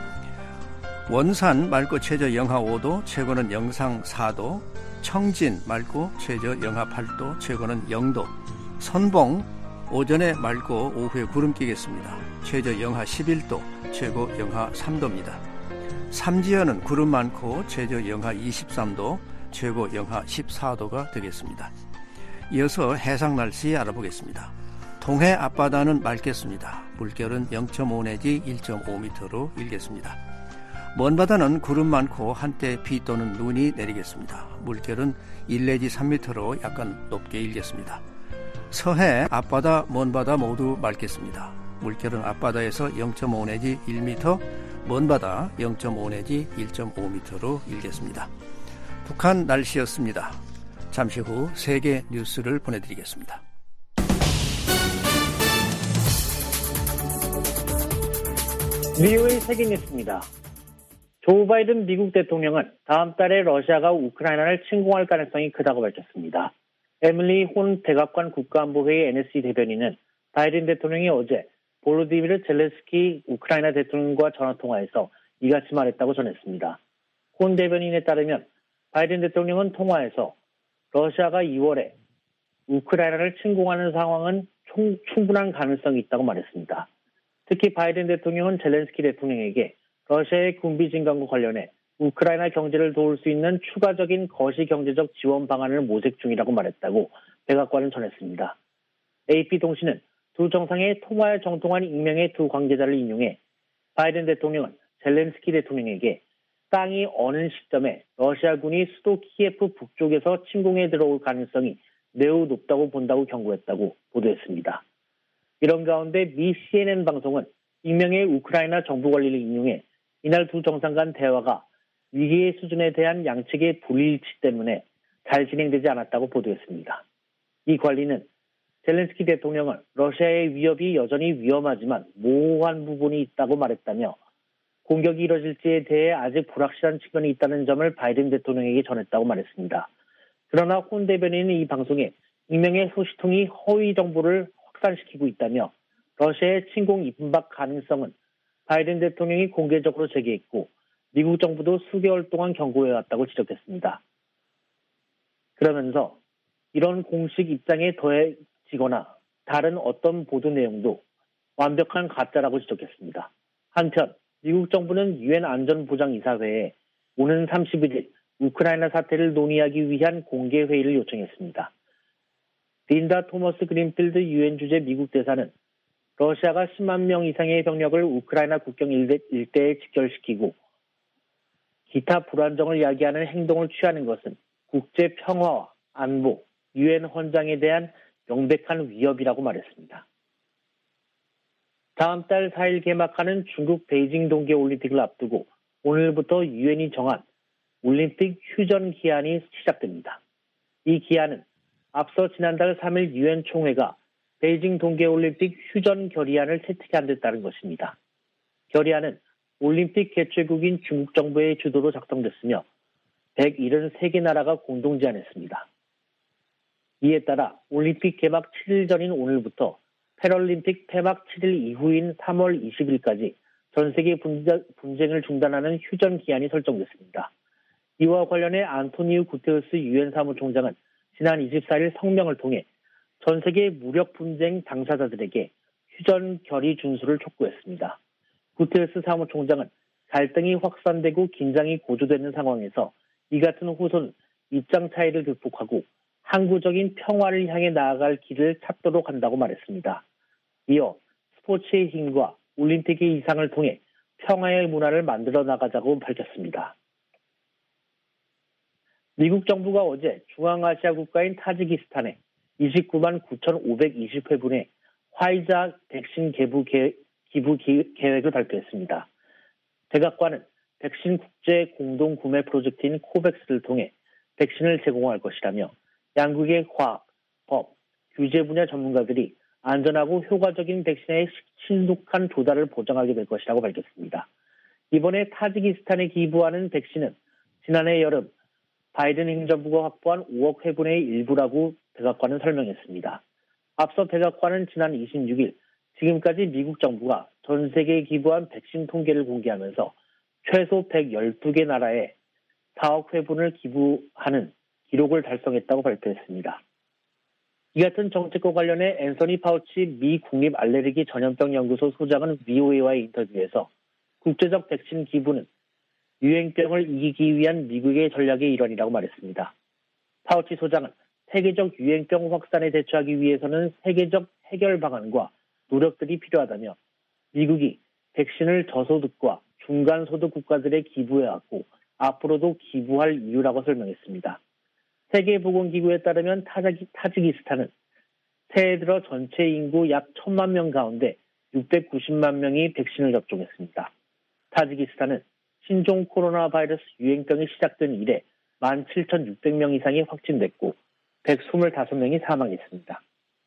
원산 맑고 최저 영하 오 도, 최고는 영상 사 도, 청진 맑고 최저 영하 팔 도, 최고는 영 도, 선봉 오전에 맑고 오후에 구름 끼겠습니다. 최저 영하 십일 도, 최고 영하 삼 도입니다. 삼지연은 구름 많고 최저 영하 이십삼 도, 최고 영하 십사 도가 되겠습니다. 이어서 해상 날씨 알아보겠습니다. 동해 앞바다는 맑겠습니다. 물결은 영 점 오 내지 일 점 오 미터로 일겠습니다. 먼 바다는 구름 많고 한때 비 또는 눈이 내리겠습니다. 물결은 일 내지 삼 미터로 약간 높게 일겠습니다. 서해 앞바다, 먼 바다 모두 맑겠습니다. 물결은 앞바다에서 영 점 오 내지 일 미터, 먼 바다 영 점 오 내지 일 점 오 미터로 일겠습니다. 북한 날씨였습니다. 잠시 후 세계 뉴스를 보내드리겠습니다. 브이오에이 세계 뉴스입니다. 조 바이든 미국 대통령은 다음 달에 러시아가 우크라이나를 침공할 가능성이 크다고 밝혔습니다. 에밀리 혼 백악관 국가안보회의 엔에스씨 대변인은 바이든 대통령이 어제 볼로디미르 젤렌스키 우크라이나 대통령과 전화통화에서 이같이 말했다고 전했습니다. 혼 대변인에 따르면 바이든 대통령은 통화에서 러시아가 이월에 우크라이나를 침공하는 상황은 총, 충분한 가능성이 있다고 말했습니다. 특히 바이든 대통령은 젤렌스키 대통령에게 러시아의 군비 증강과 관련해 우크라이나 경제를 도울 수 있는 추가적인 거시 경제적 지원 방안을 모색 중이라고 말했다고 백악관은 전했습니다. 에이피통신은 두 정상의 통화에 정통한 익명의 두 관계자를 인용해 바이든 대통령은 젤렌스키 대통령에게 땅이 어느 시점에 러시아군이 수도 키예프 북쪽에서 침공해 들어올 가능성이 매우 높다고 본다고 경고했다고 보도했습니다. 이런 가운데 미 씨엔엔 방송은 익명의 우크라이나 정부 관리를 인용해 이날 두 정상 간 대화가 위기의 수준에 대한 양측의 불일치 때문에 잘 진행되지 않았다고 보도했습니다. 이 관리는 젤렌스키 대통령은 러시아의 위협이 여전히 위험하지만 모호한 부분이 있다고 말했다며 공격이 이뤄질지에 대해 아직 불확실한 측면이 있다는 점을 바이든 대통령에게 전했다고 말했습니다. 그러나 혼 대변인은 이 방송에 익명의 소식통이 허위 정보를 확산시키고 있다며 러시아의 침공 임박 가능성은 바이든 대통령이 공개적으로 제기했고 미국 정부도 수개월 동안 경고해왔다고 지적했습니다. 그러면서 이런 공식 입장에 더해지거나 다른 어떤 보도 내용도 완벽한 가짜라고 지적했습니다. 한편 미국 정부는 유엔 안전보장이사회에 오는 삼십일 일 우크라이나 사태를 논의하기 위한 공개 회의를 요청했습니다. 린다 토머스 그린필드 유엔 주재 미국 대사는 러시아가 십만 명 이상의 병력을 우크라이나 국경 일대, 일대에 직결시키고 기타 불안정을 야기하는 행동을 취하는 것은 국제 평화와 안보, 유엔 헌장에 대한 명백한 위협이라고 말했습니다. 다음 달 사 일 개막하는 중국 베이징 동계올림픽을 앞두고 오늘부터 유엔이 정한 올림픽 휴전 기한이 시작됩니다. 이 기한은 앞서 지난달 삼 일 유엔 총회가 베이징 동계올림픽 휴전 결의안을 채택한 데 따른 것입니다. 결의안은 올림픽 개최국인 중국 정부의 주도로 작성됐으며 백칠십삼 개 나라가 공동 제안했습니다. 이에 따라 올림픽 개막 칠 일 전인 오늘부터 패럴림픽 폐막 칠 일 이후인 삼월 이십 일까지 전 세계 분쟁을 중단하는 휴전 기한이 설정됐습니다. 이와 관련해 안토니우 구테르스 유엔 사무총장은 지난 이십사 일 성명을 통해 전 세계 무력 분쟁 당사자들에게 휴전 결의 준수를 촉구했습니다. 구테르스 사무총장은 갈등이 확산되고 긴장이 고조되는 상황에서 이 같은 호소는 입장 차이를 극복하고 항구적인 평화를 향해 나아갈 길을 찾도록 한다고 말했습니다. 이어 스포츠의 힘과 올림픽의 이상을 통해 평화의 문화를 만들어 나가자고 밝혔습니다. 미국 정부가 어제 중앙아시아 국가인 타지키스탄에 이십구만 구천오백이십 회분의 화이자 백신 기부, 계, 기부 기, 계획을 발표했습니다. 백악관은 백신 국제 공동 구매 프로젝트인 코백스를 통해 백신을 제공할 것이라며 양국의 화학, 법, 규제 분야 전문가들이 안전하고 효과적인 백신의 신속한 조달을 보장하게 될 것이라고 밝혔습니다. 이번에 타지키스탄에 기부하는 백신은 지난해 여름 바이든 행정부가 확보한 오억 회분의 일부라고 백악관은 설명했습니다. 앞서 백악관은 지난 이십육 일 지금까지 미국 정부가 전 세계에 기부한 백신 통계를 공개하면서 최소 백십이 개 나라에 사억 회분을 기부하는 기록을 달성했다고 발표했습니다. 이 같은 정책과 관련해 앤서니 파우치 미 국립 알레르기 전염병 연구소 소장은 브이오에이와의 인터뷰에서 국제적 백신 기부는 유행병을 이기기 위한 미국의 전략의 일환이라고 말했습니다. 파우치 소장은 세계적 유행병 확산에 대처하기 위해서는 세계적 해결 방안과 노력들이 필요하다며 미국이 백신을 저소득과 중간소득 국가들에 기부해왔고 앞으로도 기부할 이유라고 설명했습니다. 세계보건기구에 따르면 타지키, 타지키스탄은 새해 들어 전체 인구 약 천만 명 가운데 육백구십만 명이 백신을 접종했습니다. 타지키스탄은 신종 코로나 바이러스 유행병이 시작된 이래 만 칠천육백 명 이상이 확진됐고 백이십오 명이 사망했습니다.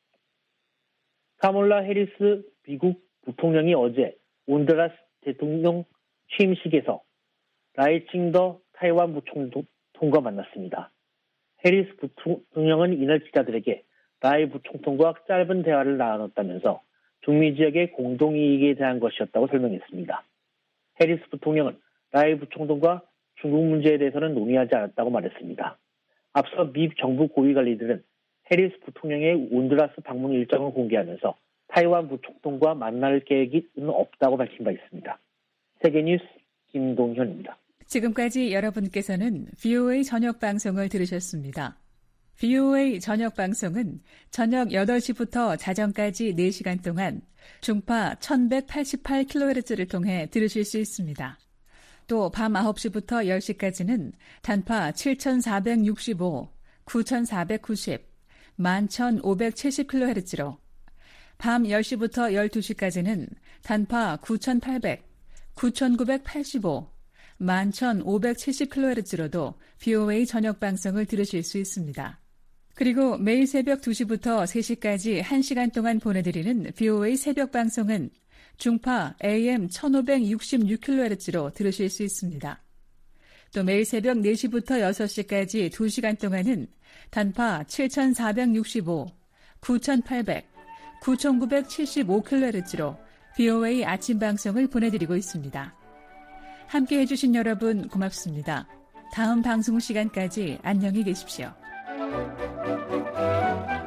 카몰라 해리스 미국 부통령이 어제 온두라스 대통령 취임식에서 라이칭더 타이완 부총통과 만났습니다. 해리스 부통령은 이날 기자들에게 라이 부총통과 짧은 대화를 나눴다면서 중미 지역의 공동이익에 대한 것이었다고 설명했습니다. 해리스 부통령은 라이 부총통과 중국 문제에 대해서는 논의하지 않았다고 말했습니다. 앞서 미 정부 고위 관리들은 해리스 부통령의 온두라스 방문 일정을 공개하면서 타이완 부총통과 만날 계획은 없다고 밝힌 바 있습니다. 세계뉴스 김동현입니다. 지금까지 여러분께서는 브이오에이 저녁 방송을 들으셨습니다. 브이오에이 저녁 방송은 저녁 여덟 시부터 자정까지 네 시간 동안 중파 천백팔십팔 킬로헤르츠를 통해 들으실 수 있습니다. 또 밤 아홉 시부터 열 시까지는 단파 칠천사백육십오, 구천사백구십, 만 천오백칠십 킬로헤르츠로 밤 열 시부터 열두 시까지는 단파 구천팔백, 구천구백팔십오, 만 천오백칠십 킬로헤르츠로도 브이오에이 저녁 방송을 들으실 수 있습니다. 그리고 매일 새벽 두 시부터 세 시까지 한 시간 동안 보내드리는 브이오에이 새벽 방송은 중파 에이엠 천오백육십육 킬로헤르츠로 들으실 수 있습니다. 또 매일 새벽 네 시부터 여섯 시까지 두 시간 동안은 단파 칠천사백육십오, 구천팔백, 구천구백칠십오 킬로헤르츠로 브이오에이 아침 방송을 보내드리고 있습니다. 함께해 주신 여러분 고맙습니다. 다음 방송 시간까지 안녕히 계십시오.